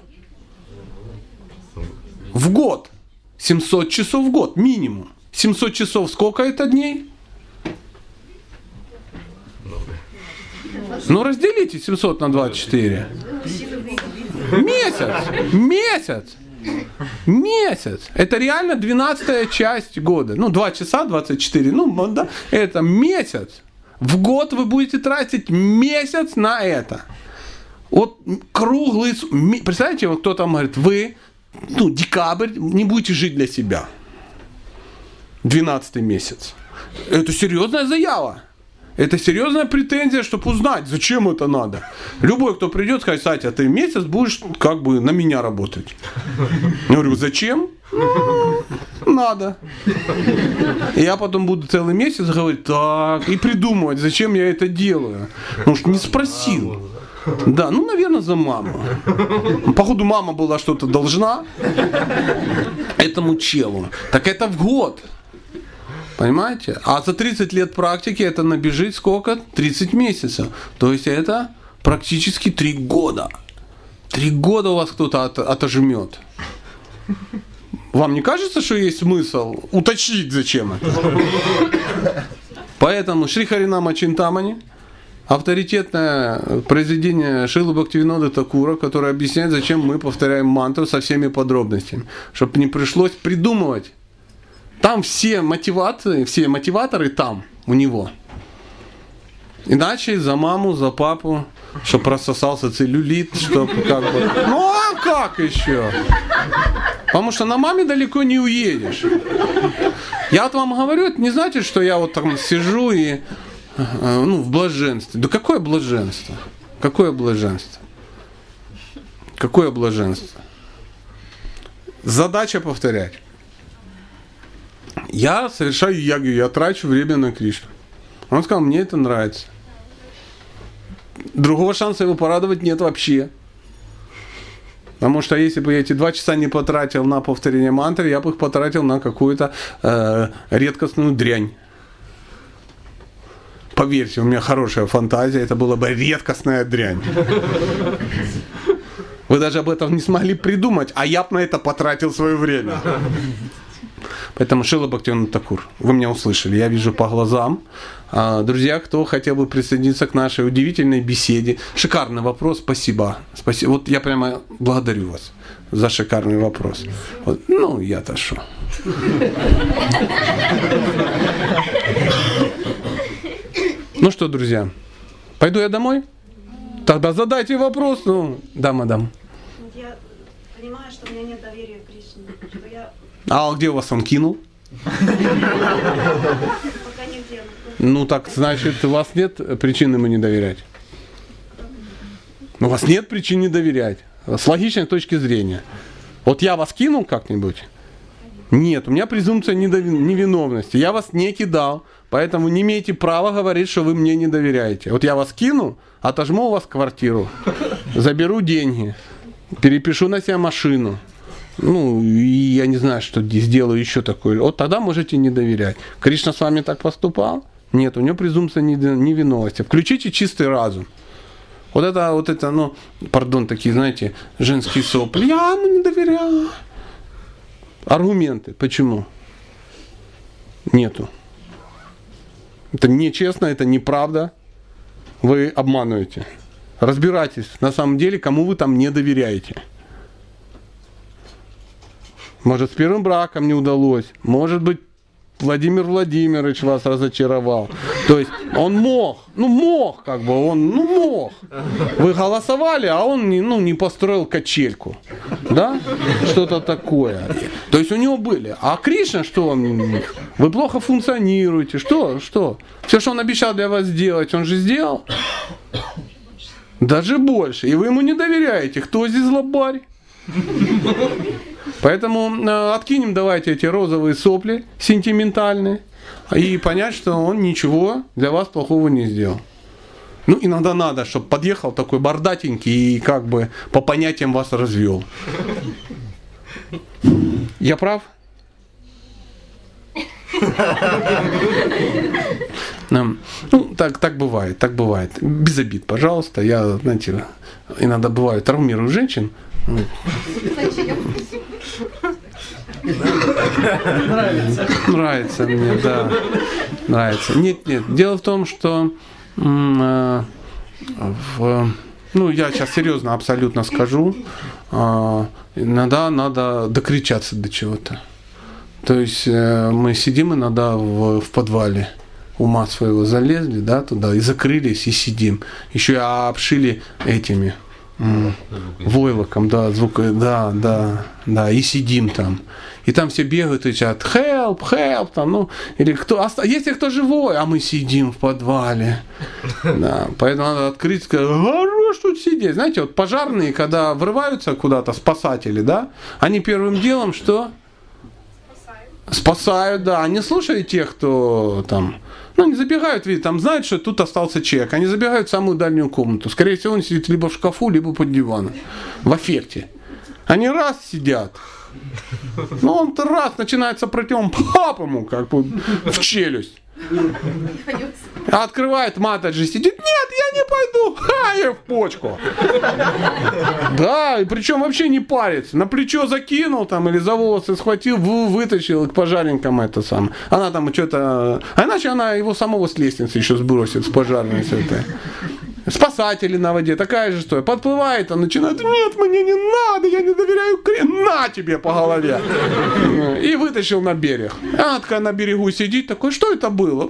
в год. семьсот часов в год, минимум. семьсот часов сколько это дней? Ну разделите семьсот на двадцать четыре. Месяц. Месяц. Месяц. Это реально двенадцатая часть года. Ну, два часа двадцать четыре. Ну, да, это месяц. В год вы будете тратить месяц на это. Вот круглый... Представляете, вот кто там говорит, вы, ну, декабрь, не будете жить для себя. двенадцатый месяц. Это серьезная заява. Это серьезная претензия, чтобы узнать, зачем это надо. Любой, кто придет, скажет, Сатя, ты месяц будешь как бы на меня работать. Я говорю, зачем? Ну, надо. И я потом буду целый месяц говорить, так, и придумывать, зачем я это делаю. Потому что не спросил. Да, ну, наверное, за маму. Походу, мама была что-то должна этому челу. Так это в год. Понимаете? А за тридцать лет практики это набежит сколько? тридцать месяцев. То есть это практически три года. Три года у вас кто-то от, отожмет. Вам не кажется, что есть смысл уточнить, зачем это? Поэтому Шри Харинама Чинтамани, авторитетное произведение Шрилы Бхактивиноды Такура, которое объясняет, зачем мы повторяем мантру со всеми подробностями. Чтобы не пришлось придумывать. Там все мотивации, все мотиваторы там, у него. Иначе за маму, за папу, чтобы рассосался целлюлит, чтобы как бы... Ну а как еще? Потому что на маме далеко не уедешь. Я вот вам говорю, это не значит, что я вот там сижу и ну, в блаженстве. Да какое блаженство? Какое блаженство? Какое блаженство? Задача повторять. Я совершаю ягу, я трачу время на Кришну. Он сказал, мне это нравится. Другого шанса его порадовать нет вообще. Потому что если бы я эти два часа не потратил на повторение мантры, я бы их потратил на какую-то э, редкостную дрянь. Поверьте, у меня хорошая фантазия, это была бы редкостная дрянь. Вы даже об этом не смогли придумать, а я бы на это потратил свое время. Поэтому Шрила Бхактивинода Такур, вы меня услышали, я вижу по глазам. Друзья, кто хотел бы присоединиться к нашей удивительной беседе. Шикарный вопрос, спасибо. Спасибо. Вот я прямо благодарю вас за шикарный вопрос. Вот. Ну, я-то шо. Ну что, друзья, пойду я домой? Тогда задайте вопрос. Ну, да, мадам. Я понимаю, что у меня нет доверия к Кришне, что я А где у вас он кинул? Ну так, значит, у вас нет причин ему не доверять. У вас нет причин не доверять. С логичной точки зрения. Вот я вас кинул как-нибудь? Нет, у меня презумпция невиновности. Я вас не кидал, поэтому не имеете права говорить, что вы мне не доверяете. Вот я вас кину, отожму у вас квартиру, заберу деньги, перепишу на себя машину. Ну, и я не знаю, что сделаю еще такое. Вот тогда можете не доверять. Кришна с вами так поступал? Нет, у него презумпция невиновности. Включите чистый разум. Вот это, вот это, ну, пардон, такие, знаете, женские сопли. Я ему не доверяю. Аргументы. Почему? Нету. Это нечестно, это неправда. Вы обманываете. Разбирайтесь, на самом деле, кому вы там не доверяете. Может, с первым браком не удалось. Может быть, Владимир Владимирович вас разочаровал. То есть он мог, ну мог, как бы, он, ну мог. Вы голосовали, а он не, ну, не построил качельку. Да? Что-то такое. То есть у него были. А Кришна, что он? Вы плохо функционируете. Что? Что? Все, что он обещал для вас сделать, он же сделал. Даже больше. И вы ему не доверяете. Кто здесь злобарь? Поэтому э, откинем давайте эти розовые сопли сентиментальные и понять, что он ничего для вас плохого не сделал. Ну, иногда надо, чтобы подъехал такой бордатенький и как бы по понятиям вас развел. Я прав? Ну, так, так бывает, так бывает. Без обид, пожалуйста. Я, знаете, иногда бываю, травмирую женщин. Нравится. Нравится мне, да. Нравится. Нет, нет. Дело в том, что э, в, ну, я сейчас серьезно абсолютно скажу, э, иногда надо докричаться до чего-то. То есть э, мы сидим иногда в, в подвале ума своего залезли, да, туда и закрылись и сидим. Еще и обшили этими м, войлоком, да, звук, да, да, да, и сидим там. И там все бегают и кричат help, help, там, ну, или кто, если кто живой, а мы сидим в подвале. Да, поэтому надо открыть, сказать, хорош тут сидеть. Знаете, вот пожарные, когда врываются куда-то, спасатели, да, они первым делом что? Спасают, да. Они слушают тех, кто там, ну, они забегают, видите, там знают, что тут остался человек. Они забегают в самую дальнюю комнату. Скорее всего, он сидит либо в шкафу, либо под диваном. В аффекте. Они раз сидят. Ну, он-то раз начинает сопротивление, пап ему как бы в челюсть. А открывает Матаджи, сидит, нет, я не пойду, ха, я в почку. Да, и причем вообще не парится. На плечо закинул там или за волосы схватил, вытащил к пожарникам это самое. Она там что-то... А иначе она его самого с лестницы еще сбросит, с пожарной с этой. Спасатели на воде, такая же история. Подплывает, он начинает, нет, мне не надо, я не доверяю Кришне, на тебе по голове. И вытащил на берег. Она такая на берегу сидит, такой, что это было?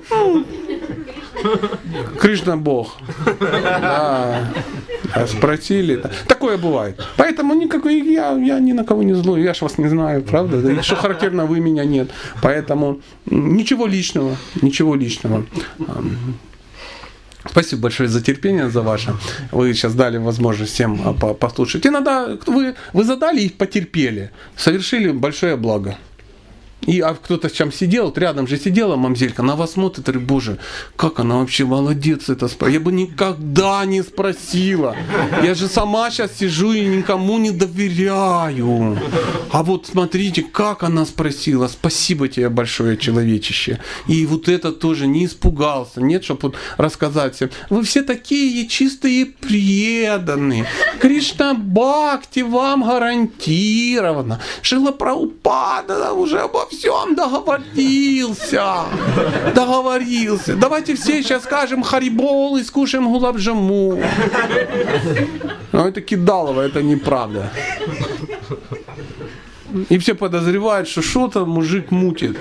Кришна Бог. Да. Спросили. Такое бывает. Поэтому никакой, я, я ни на кого не злой, я ж вас не знаю, правда? Да? Что характерно, вы меня нет. Поэтому ничего личного, ничего личного. Спасибо большое за терпение, за ваше. Вы сейчас дали возможность всем послушать. Иногда вы, вы задали и потерпели. Совершили большое благо. И а кто-то там сидел, вот рядом же сидела мамзелька, на вас смотрит, говорит, боже, как она вообще молодец это спросила. Я бы никогда не спросила. Я же сама сейчас сижу и никому не доверяю. А вот смотрите, как она спросила. Спасибо тебе большое, человечище. И вот это тоже не испугался. Нет, чтобы вот рассказать всем. Вы все такие чистые преданные. Кришна Бхакти вам гарантировано. Шрила Прабхупада уже обо всем договорился. Договорился. Давайте все сейчас скажем Харибол и скушаем гулаб-джаму. Но это кидалово, это неправда. И все подозревают, что что-то мужик мутит.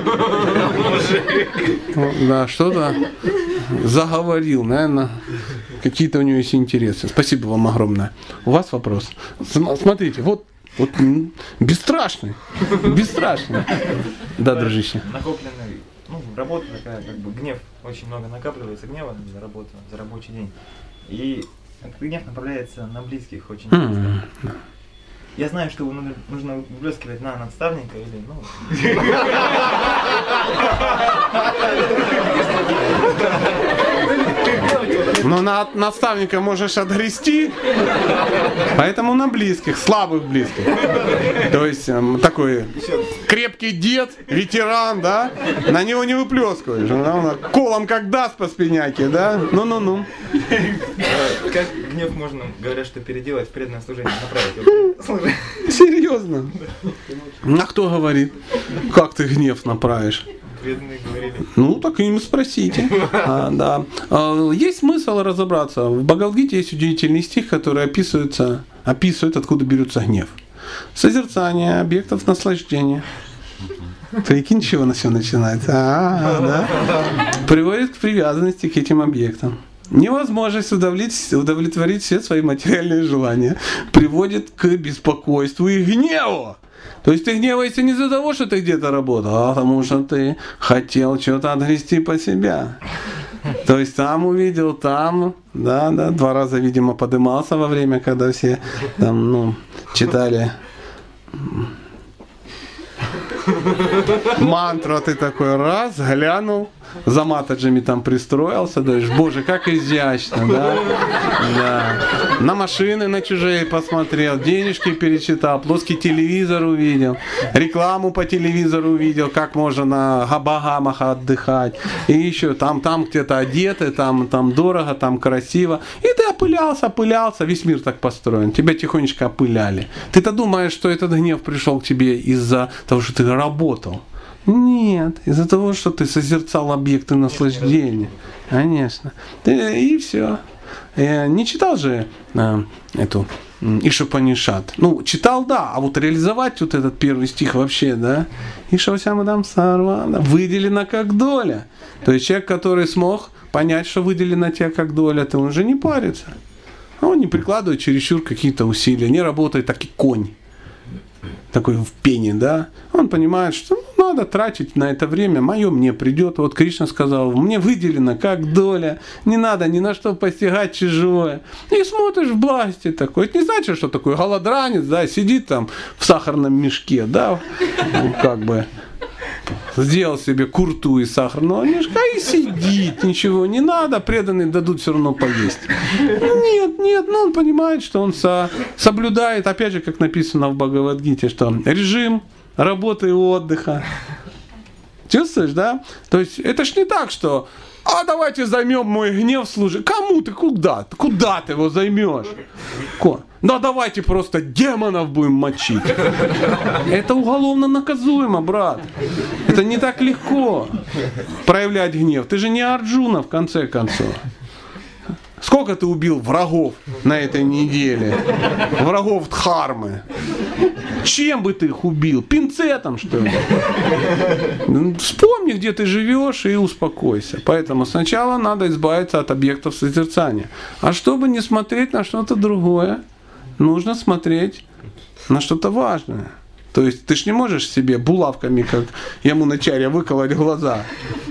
Да, что-то заговорил, наверное, какие-то у него есть интересы. Спасибо вам огромное. У вас вопрос? Смотрите, вот Вот м, бесстрашный. Бесстрашный. Да, дружище. Накопленный, ну, работа такая, как бы гнев, очень много накапливается гнева за работу, за рабочий день. И гнев направляется на близких очень часто. М. Я знаю, что нужно, нужно выплескивать на наставника или, ну... Но на от наставника можешь отгрести, поэтому на близких, слабых близких. То есть эм, такой крепкий дед, ветеран, да, на него не выплескиваешь. Он колом как даст по спиняке, да? Ну-ну-ну. Как гнев можно, говорят, что переделать в преданное служение, направить? Серьезно? А кто говорит? Как ты гнев направишь? Преданные говорили. Ну, так им спросите. А, да. А, есть смысл разобраться. В Бхагавад-гите есть удивительный стих, который описывается, описывает, откуда берется гнев. Созерцание объектов наслаждения. Прикинь, чего на все начинается. А, да? Приводит к привязанности к этим объектам. Невозможность удовлетворить, удовлетворить все свои материальные желания приводит к беспокойству и гневу. То есть ты гневаешься не из-за того, что ты где-то работал, а потому что ты хотел что-то отгрести по себя. То есть там увидел, там, да, да, два раза, видимо, подымался во время, когда все там, ну, читали мантру, а ты такой раз, глянул, за матаджами там пристроился, думаешь, боже, как изящно, да? Да. На машины на чужие посмотрел, денежки перечитал, плоский телевизор увидел, рекламу по телевизору увидел, как можно на Багамах отдыхать, и еще там, там где-то одеты, там, там дорого, там красиво, и ты опылялся, опылялся, весь мир так построен, тебя тихонечко опыляли. Ты-то думаешь, что этот гнев пришел к тебе из-за того, что ты работал. Нет, из-за того, что ты созерцал объекты наслаждения. Конечно. И все. Я не читал же э, эту Ишупанишат. Ну, читал, да, а вот реализовать вот этот первый стих вообще, да, Ишавасямадам Сарвана, выделено как доля. То есть человек, который смог понять, что выделено тебе как доля, то он уже не парится. Он не прикладывает чересчур какие-то усилия, не работает так и конь. Такой в пене, да, он понимает, что ну, надо тратить на это время, мое мне придет. Вот Кришна сказал, мне выделено как доля, не надо ни на что постигать чужое. И смотришь в благости такой. Это не значит, что такой голодранец, да, сидит там в сахарном мешке, да, ну, как бы сделал себе курту из сахарного мешка и сидит, ничего не надо, преданные дадут все равно поесть. Нет, нет, но он понимает, что он со, соблюдает, опять же, как написано в Бхагавад-гите, что режим работы и отдыха. Чувствуешь, да? То есть это ж не так, что а давайте займем мой гнев служить. Кому ты, куда? Куда ты его займешь? Да давайте просто демонов будем мочить. Это уголовно наказуемо, брат. Это не так легко проявлять гнев. Ты же не Арджуна, в конце концов. Сколько ты убил врагов на этой неделе? Врагов Дхармы. Чем бы ты их убил? Пинцетом, что ли? Вспомни, где ты живешь, и успокойся. Поэтому сначала надо избавиться от объектов созерцания. А чтобы не смотреть на что-то другое, нужно смотреть на что-то важное. То есть ты ж не можешь себе булавками, как Ямуначарья, выколоть глаза.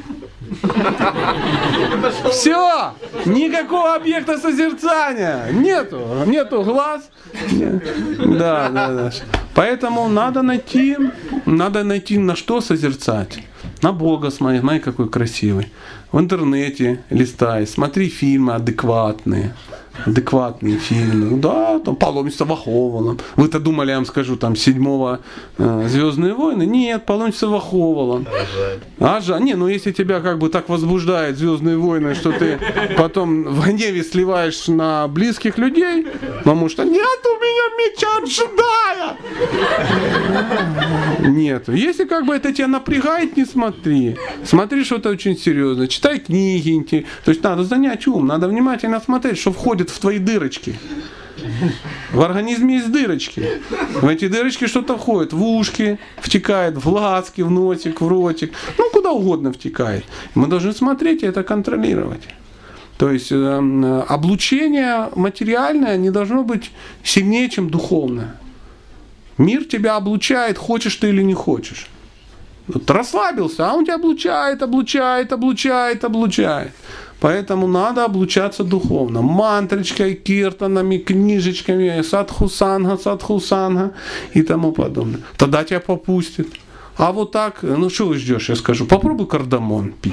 Все! Никакого объекта созерцания! Нету! Нету глаз! Нет. Да, да, да. Поэтому надо найти, надо найти на что созерцать. На Бога смотри, смотри, какой красивый. В интернете листай, смотри фильмы адекватные. Адекватные фильмы. Да, там «Паломничество Ваховалом». Вы-то думали, я вам скажу, там седьмого э, «Звездные войны». Нет, «Паломничество Ваховалом». А жаль. Не, ну если тебя как бы так возбуждает «Звездные войны», что ты потом в гневе сливаешь на близких людей, потому что «нет у меня меча джедая». Нет. Если как бы это тебя напрягает, не смотри. Смотри что-то очень серьезное. Читай книги. То есть надо занять ум, надо внимательно смотреть, что входит в твои дырочки. В организме есть дырочки. В эти дырочки что-то входит. В ушки втекает, в глазки, в носик, в ротик. Ну, куда угодно втекает. Мы должны смотреть и это контролировать. То есть э, облучение материальное не должно быть сильнее, чем духовное. Мир тебя облучает, хочешь ты или не хочешь. Вот расслабился, а он тебя облучает, облучает, облучает, облучает. Поэтому надо облучаться духовно. Мантрочкой, киртанами, книжечками, садхусанга, садхусанга и тому подобное. Тогда тебя попустит. А вот так, ну что вы ждешь, я скажу, попробуй кардамон пить.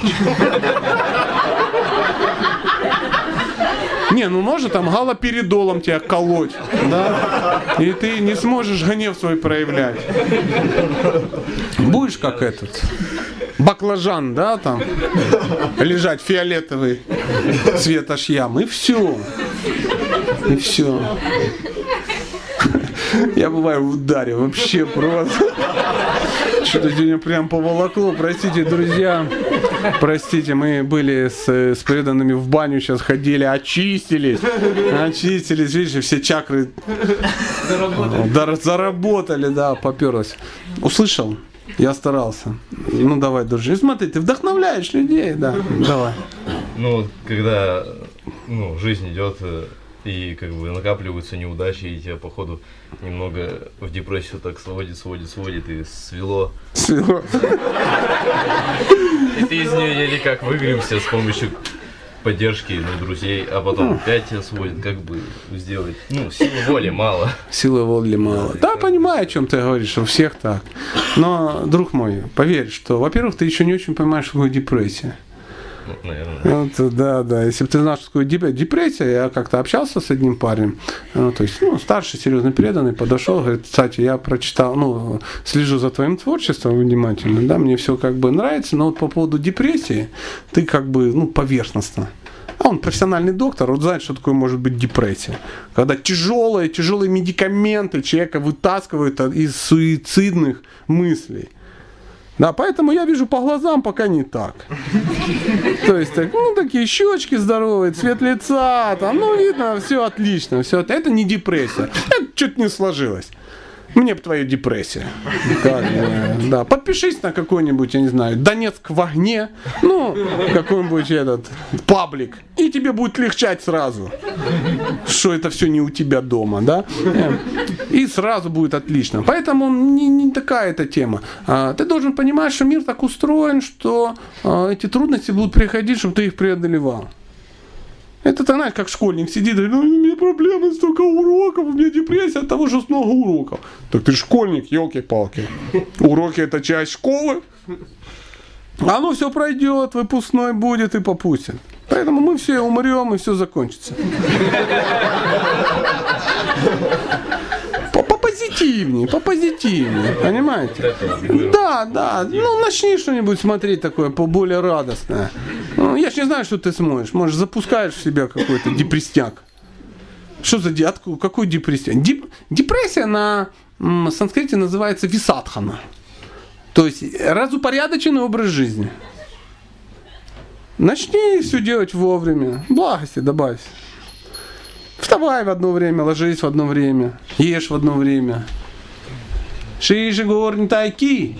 Не, ну может там галоперидолом тебя колоть, да? И ты не сможешь гнев свой проявлять. Будешь как этот баклажан, да, там, лежать фиолетовый цвет аж ям, и все. И все. Я бываю в ударе, вообще просто. Что-то меня прям поволокло. Простите, друзья. Простите, мы были с, с преданными в баню, сейчас ходили, очистились. Очистились, видишь, все чакры заработали, да, заработали, да, поперлось. Услышал? Я старался. Ну давай, дружи. Смотри, ты вдохновляешь людей, да. Давай. Ну, когда ну, жизнь идет, и как бы накапливаются неудачи, и тебя походу немного в депрессию так сводит, сводит, сводит, и свело. Свело. И ты из нее еле как выгребся с помощью поддержки ну, друзей, а потом опять тебя сводит, как бы сделать. Ну, силы воли мало. Силы воли мало. Да, понимаю, о чем ты говоришь, у всех так. Но, друг мой, поверь, что, во-первых, ты еще не очень понимаешь, что такое депрессия. Ну, наверное. Вот, да, да. Если бы ты знал, что такое депрессия, я как-то общался с одним парнем, ну, то есть, ну, старший, серьезный, преданный, подошел, говорит, кстати, я прочитал, ну, слежу за твоим творчеством внимательно, да, мне все как бы нравится, но вот по поводу депрессии ты как бы, ну, поверхностно. А он профессиональный доктор, вот знает, что такое может быть депрессия. Когда тяжелые, тяжелые медикаменты человека вытаскивают из суицидных мыслей. Да, поэтому я вижу по глазам пока не так. То есть, так, ну, такие щечки здоровые, цвет лица, там, ну, видно, все отлично, все. Это не депрессия. Это что-то не сложилось. Мне бы твоя депрессия. Как, да, подпишись на какой-нибудь, я не знаю, Донецк в огне, ну, какой-нибудь этот паблик, и тебе будет легчать сразу, что это все не у тебя дома, да, и сразу будет отлично. Поэтому не, не такая эта тема. Ты должен понимать, что мир так устроен, что эти трудности будут приходить, чтобы ты их преодолевал. Это ты знаешь, как школьник сидит и говорит, ну, у меня проблемы, столько уроков, у меня депрессия от того, что много уроков. Так ты школьник, елки-палки. Уроки это часть школы. Оно все пройдет, выпускной будет и попустит. Поэтому мы все умрем и все закончится. Попозитивнее, попозитивнее, понимаете? Да, да, ну начни что-нибудь смотреть такое поболее радостное. Ну, я ж не знаю, что ты смотришь. Может, запускаешь в себя какой-то депрессняк. Что за откуда, какой депрессняк? Деп, депрессия на м, санскрите называется висадхана. То есть разупорядоченный образ жизни. Начни все делать вовремя. Благости добавь. Вставай в одно время, ложись в одно время, ешь в одно время. Шиши горни тайки.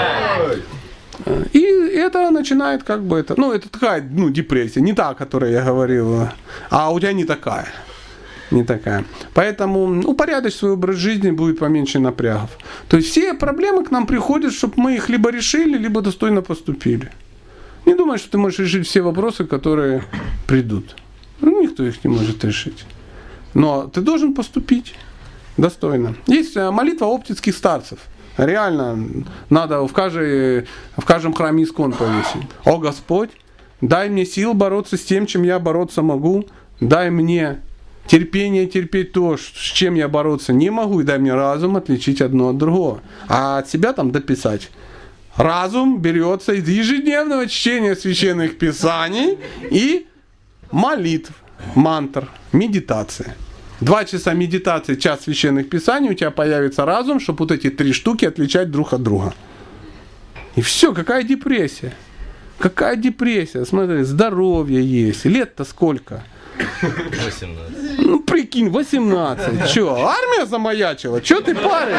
И это начинает как бы это, ну это такая, ну депрессия, не та, о которой я говорил, а у тебя не такая, не такая. Поэтому упорядочь свой образ жизни, будет поменьше напрягов. То есть все проблемы к нам приходят, чтобы мы их либо решили, либо достойно поступили. Не думай, что ты можешь решить все вопросы, которые придут. Ну, никто их не может решить. Но ты должен поступить достойно. Есть молитва оптицких старцев. Реально, надо в, каждой, в каждом храме Искон повесить. О Господь, дай мне сил бороться с тем, чем я бороться могу. Дай мне терпение терпеть то, с чем я бороться не могу. И дай мне разум отличить одно от другого. А от себя там дописать. Разум берется из ежедневного чтения священных писаний и молитв, мантр, медитации. Два часа медитации, час священных писаний, у тебя появится разум, чтобы вот эти три штуки отличать друг от друга. И все, какая депрессия? Какая депрессия? Смотри, здоровье есть. Лет-то сколько? восемнадцать. Ну, прикинь, восемнадцать. Че, армия замаячила? Че ты паришь?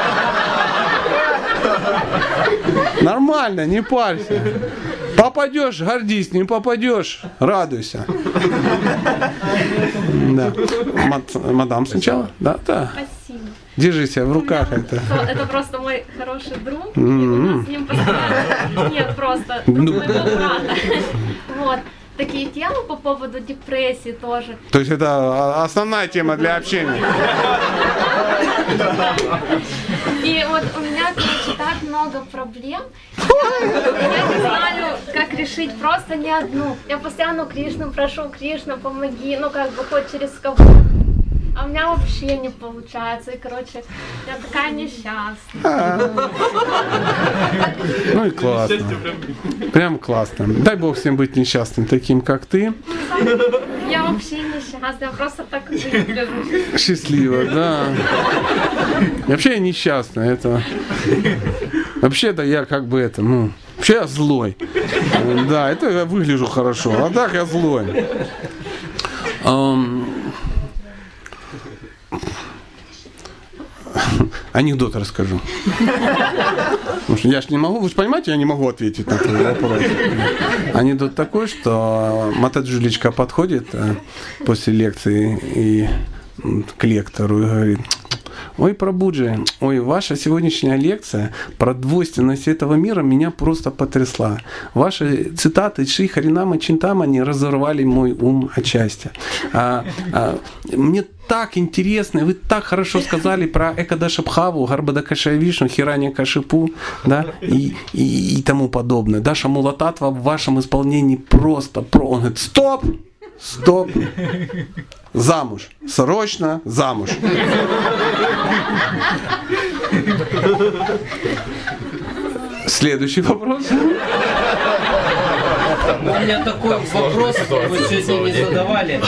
Нормально, не парься. Попадешь, гордись, не попадешь, радуйся. Да. Мад, мадам сначала? Да, да. Спасибо. держи себя в руках это. Это просто мой хороший друг. И у М-м. нас с ним постоянно... Нет, просто друг Ну. моего брата. Вот. Такие темы по поводу депрессии тоже. То есть это основная тема для общения. И вот у меня, короче, так много проблем. Я, я не знаю, как решить просто не одну. Я постоянно Кришну прошу, Кришна, помоги, ну как бы хоть через кого. А у меня вообще не получается. И, короче, я такая несчастная. Ну и классно. Прям классно. Дай Бог всем быть несчастным, таким как ты. Я вообще несчастная, я просто так выгляжу. Счастливо, да. И вообще я несчастный. Это... Вообще-то я как бы это, ну... Вообще я злой. Да, это я выгляжу хорошо. А так я злой. Ам... Анекдот расскажу. Потому что я ж не могу, вы же понимаете, я не могу ответить на этот вопрос. Анекдот такой, что Матаджулечка подходит э, после лекции и м, к лектору и говорит: ой, Прабуджи, ой, ваша сегодняшняя лекция про двойственность этого мира меня просто потрясла. Ваши цитаты Шри Харинама Чинтамани разорвали мой ум от счастья. А, а, мне так интересно, вы так хорошо сказали про Экадашабхаву, Гарбадакаша Вишну, Хираня Кашипу, да, и, и, и тому подобное. Даша Мулататва в вашем исполнении просто про. Он говорит: стоп! Стоп! Замуж. Срочно замуж. Следующий вопрос. У меня такой вопрос, вы сегодня не задавали.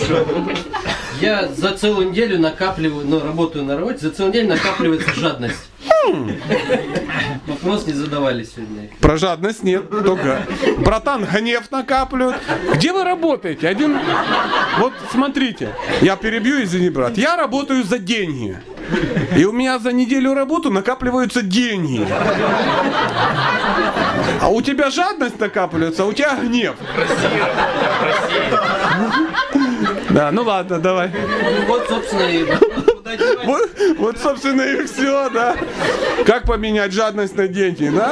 Я за целую неделю накапливаю, ну, работаю на работе, за целую неделю накапливается жадность. Вопрос не задавали сегодня. Про жадность нет, только братан гнев накапливает. Где вы работаете? Один, вот смотрите, я перебью, извини, брат. Я работаю за деньги. И у меня за неделю работы накапливаются деньги. А у тебя жадность накапливается, а у тебя гнев. Да, ну ладно, давай. Вот, собственно, и вот, вот, собственно, и все, да. Как поменять жадность на деньги, да?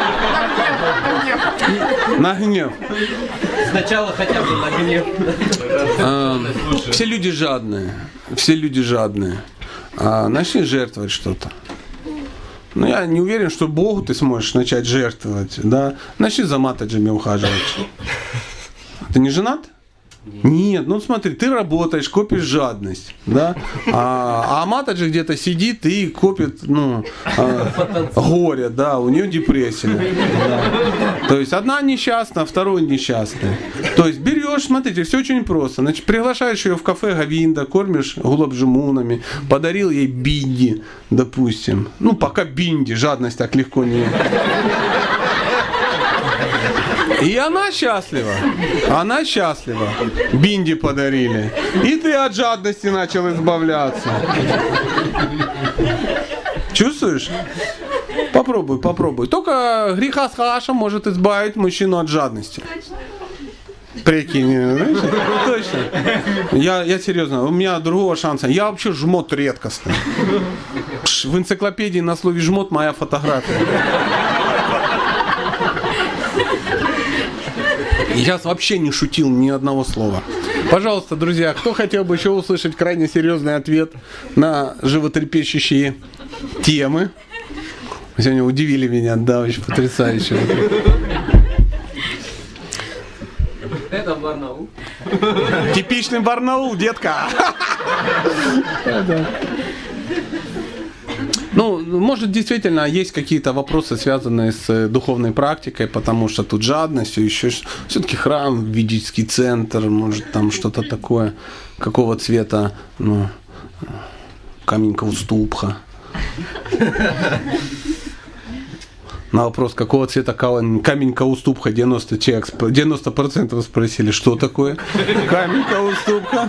На гнев. Сначала хотя бы на гнев. А, все люди жадные. Все люди жадные. А, начни жертвовать что-то. Ну, я не уверен, что Богу ты сможешь начать жертвовать, да. Начни за Матаджами ухаживать. Ты не женат? Нет, ну смотри, ты работаешь, копишь жадность, да, а, а Матаджи где-то сидит и копит, ну, а, горе, да, у нее депрессия. Да. То есть одна несчастная, второй несчастный. То есть берешь, смотрите, все очень просто. Значит, приглашаешь ее в кафе Гавинда, кормишь гулабджимунами, подарил ей бинди, допустим. Ну, пока бинди, жадность так легко не... И она счастлива. Она счастлива. Бинди подарили. И ты от жадности начал избавляться. Чувствуешь? Попробуй, попробуй. Только греха с халашем может избавить мужчину от жадности. Прикинь, знаешь? Точно. Я, я серьезно, у меня другого шанса. Я вообще жмот редкостный. В энциклопедии на слове жмот моя фотография. Я сейчас вообще не шутил ни одного слова. Пожалуйста, друзья, кто хотел бы еще услышать крайне серьезный ответ на животрепещущие темы? Сегодня удивили меня, да, очень потрясающе. Это Барнаул. Типичный Барнаул, детка. Ну, может, действительно, есть какие-то вопросы, связанные с духовной практикой, потому что тут жадность, еще все-таки храм, ведический центр, может, там что-то такое, какого цвета, ну, камень Кауступха. На вопрос, какого цвета камень Кауступха, девяносто человек, девяносто процентов спросили, что такое камень Кауступха.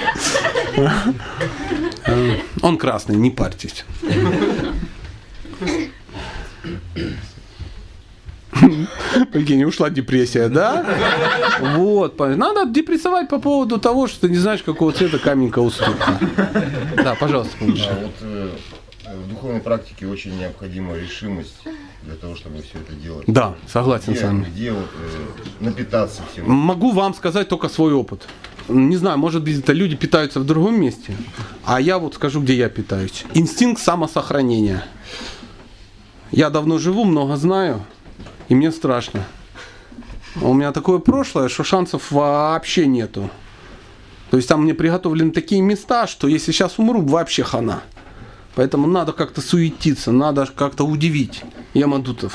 Он красный, не парьтесь. Прикинь, ушла депрессия, да? Вот. Надо депрессовать по поводу того, что ты не знаешь, какого цвета каменька уступка. Да, пожалуйста. Да, вот э, в духовной практике очень необходима решимость для того, чтобы все это делать. Да, согласен где, с вами. Где вот э, напитаться всем? Могу вам сказать только свой опыт. Не знаю, может быть, это люди питаются в другом месте, а я вот скажу, где я питаюсь. Инстинкт самосохранения. Я давно живу, много знаю, и мне страшно. У меня такое прошлое, что шансов вообще нету. То есть там мне приготовлены такие места, что если сейчас умру, вообще хана. Поэтому надо как-то суетиться, надо как-то удивить Ямадутов.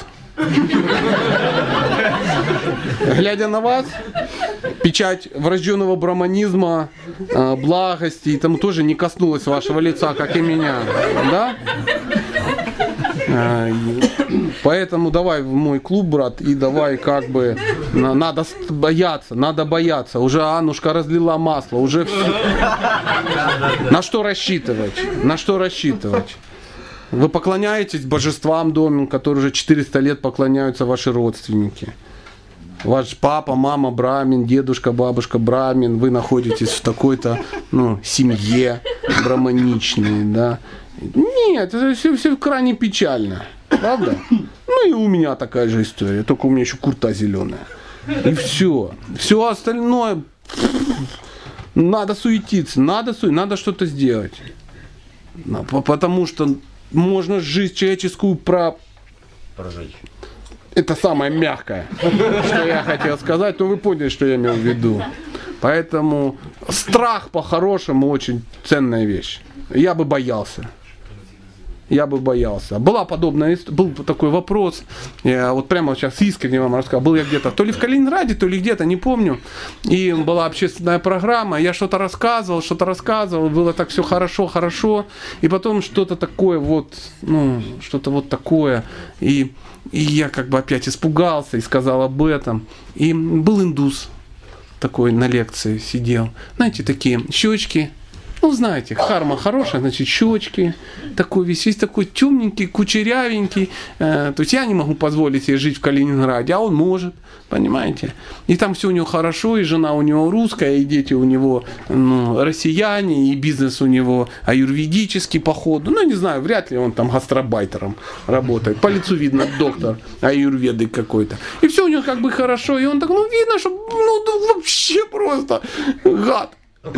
Глядя на вас, печать врожденного браманизма, благости и тому тоже не коснулась вашего лица, как и меня. Да? Поэтому давай в мой клуб, брат, и давай как бы надо бояться, надо бояться. Уже Аннушка разлила масло, уже все. На что рассчитывать? На что рассчитывать? Вы поклоняетесь божествам дома, которые уже четыреста лет поклоняются ваши родственники. Ваш папа, мама брамин, дедушка, бабушка брамин, вы находитесь в такой-то ну, семье браманичной, да. Нет, это все, все крайне печально, правда? Ну и у меня такая же история, только у меня еще курта зеленая. И все. Все остальное надо суетиться, надо, су... надо что-то сделать. Потому что можно жизнь человеческую про... прожечь. Это самое мягкое, что я хотел сказать, но вы поняли, что я имел в виду. Поэтому страх по-хорошему очень ценная вещь. Я бы боялся. Я бы боялся. Была подобная, был такой вопрос, я вот прямо сейчас искренне вам рассказал, был я где-то, то ли в Калининграде, то ли где-то, не помню, и была общественная программа, я что-то рассказывал, что-то рассказывал, было так все хорошо, хорошо, и потом что-то такое вот, ну, что-то вот такое, и, и я как бы опять испугался и сказал об этом, и был индус такой на лекции сидел, знаете, такие щечки. Ну, знаете, харма хорошая, значит, щечки, такой весь, весь такой темненький, кучерявенький. Э, то есть я не могу позволить себе жить в Калининграде, а он может, понимаете? И там все у него хорошо, и жена у него русская, и дети у него ну, россияне, и бизнес у него аюрведический, походу. Ну, не знаю, вряд ли он там гастробайтером работает. По лицу видно, доктор аюрведы какой-то. И все у него как бы хорошо, и он так, ну, видно, что ну, вообще просто гад.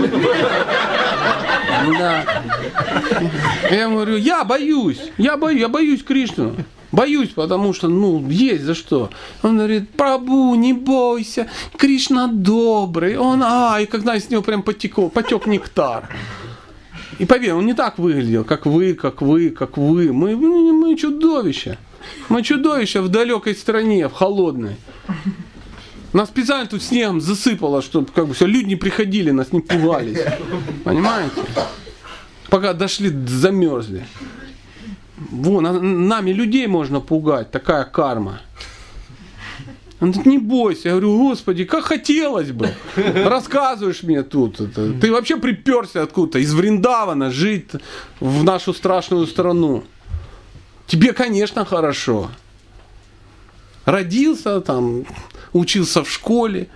Да. Я говорю, я боюсь, я боюсь, я боюсь Кришну. Боюсь, потому что, ну, есть за что. Он говорит, Прабу, не бойся, Кришна добрый. Он, а, и когда из него прям потек, потек нектар. И поверь, он не так выглядел, как вы, как вы, как вы. Мы, мы чудовища. Мы чудовища в далекой стране, в холодной. Нас специально тут снегом засыпало, чтобы как бы все, люди не приходили, нас не пугались. Понимаете? Пока дошли, замерзли. Вон, нами людей можно пугать, такая карма. Он говорит, не бойся. Я говорю, Господи, как хотелось бы. Рассказываешь мне тут. Это. Ты вообще приперся откуда-то, из Вриндавана, жить в нашу страшную страну. Тебе, конечно, хорошо. Родился там, учился в школе,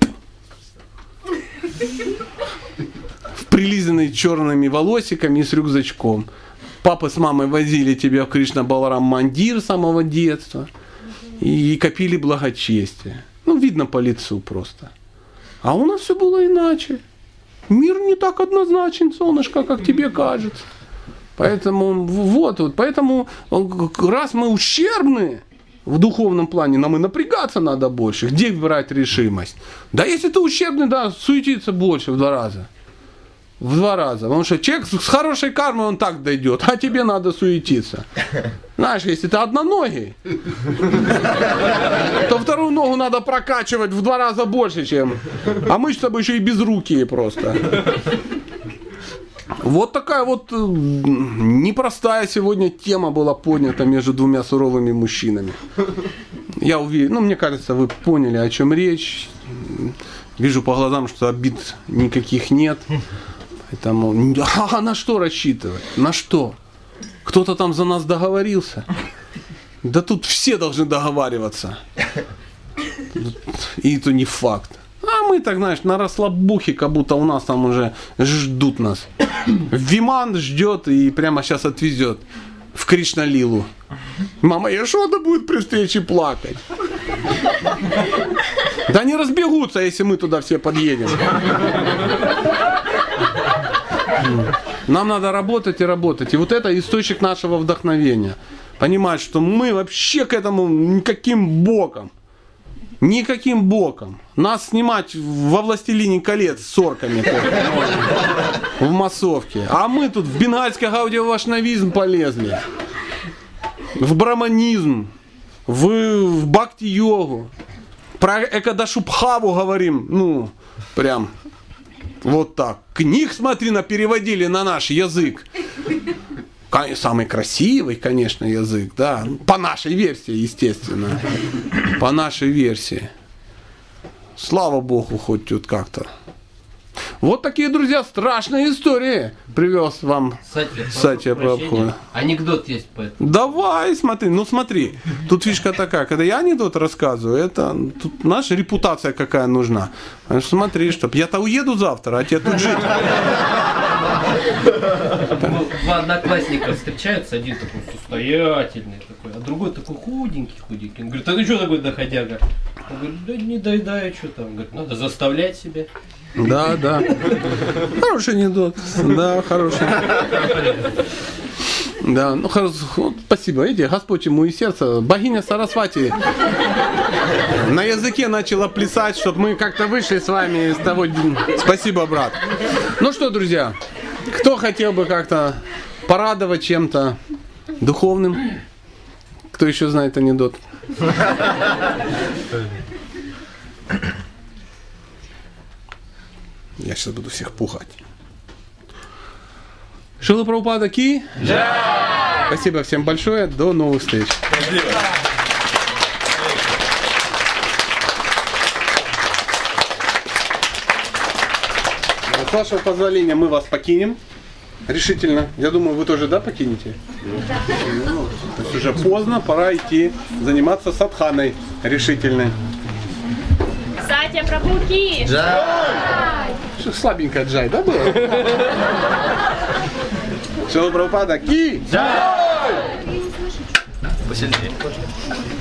в прилизанной черными волосиками и с рюкзачком. Папа с мамой возили тебя в Кришна Баларам Мандир с самого детства и копили благочестие. Ну, видно по лицу просто. А у нас все было иначе. Мир не так однозначен, солнышко, как тебе кажется. Поэтому, вот, вот, поэтому, раз мы ущербны, в духовном плане нам и напрягаться надо больше. Где брать решимость? Да если ты ущербный, да, суетиться больше в два раза. В два раза. Потому что человек с хорошей кармой, он так дойдет, а тебе надо суетиться. Знаешь, если ты одноногий, то вторую ногу надо прокачивать в два раза больше, чем... А мы с тобой еще и безрукие просто. Вот такая вот непростая сегодня тема была поднята между двумя суровыми мужчинами. Я уверен, ну мне кажется, вы поняли, о чем речь. Вижу по глазам, что обид никаких нет. Поэтому, а на что рассчитывать? На что? Кто-то там за нас договорился. Да тут все должны договариваться. И это не факт. А мы так, знаешь, на расслабухе, как будто у нас там уже ждут нас. Виман ждет и прямо сейчас отвезет в Кришна-лилу. Мама Яшода будет при встрече плакать. Да они разбегутся, если мы туда все подъедем. Нам надо работать и работать. И вот это источник нашего вдохновения. Понимать, что мы вообще к этому никаким боком. Никаким боком. Нас снимать во «Властелине колец» с орками в массовке. А мы тут в бенгальский гаудио-вашнавизм полезли. В браманизм. В, в бхакти-йогу. Про Экадашубхаву говорим. Ну, прям вот так. Книг, смотри, на переводили на наш язык. Самый красивый, конечно, язык, да. По нашей версии, естественно. По нашей версии. Слава Богу, хоть тут как-то. Вот такие, друзья, страшные истории привез вам Сатья Прабху. Анекдот есть по этому. Давай, смотри, ну смотри. Тут фишка такая, когда я анекдот рассказываю, это тут наша репутация какая нужна. Смотри, чтоб я-то уеду завтра, а тебе тут жить. Два одноклассника встречаются, один такой состоятельный такой, а другой такой худенький, худенький. Он говорит, а ты что такой доходяга? Он говорит, да не доедаю, что там. Он говорит, надо заставлять себя. Да, да. Хороший анекдот. Да, хороший. Да, ну хорошо, спасибо. Видите, Господь ему и сердце. Богиня Сарасвати на языке начала плясать, чтобы мы как-то вышли с вами из того. Спасибо, брат. Ну что, друзья, кто хотел бы как-то порадовать чем-то духовным? Кто еще знает анекдот? Я сейчас буду всех пугать. Шрила Прабхупада ки? Да! Спасибо всем большое. До новых встреч. Спасибо. С вашего позволения мы вас покинем. Решительно. Я думаю, вы тоже, да, покинете? Да. Ну, то есть уже поздно, пора идти заниматься садханой решительной. Сатья Прабху ки! Джай! Что слабенькая джай, да, было? Шрила Прабхупада ки! Джай! Посильнее.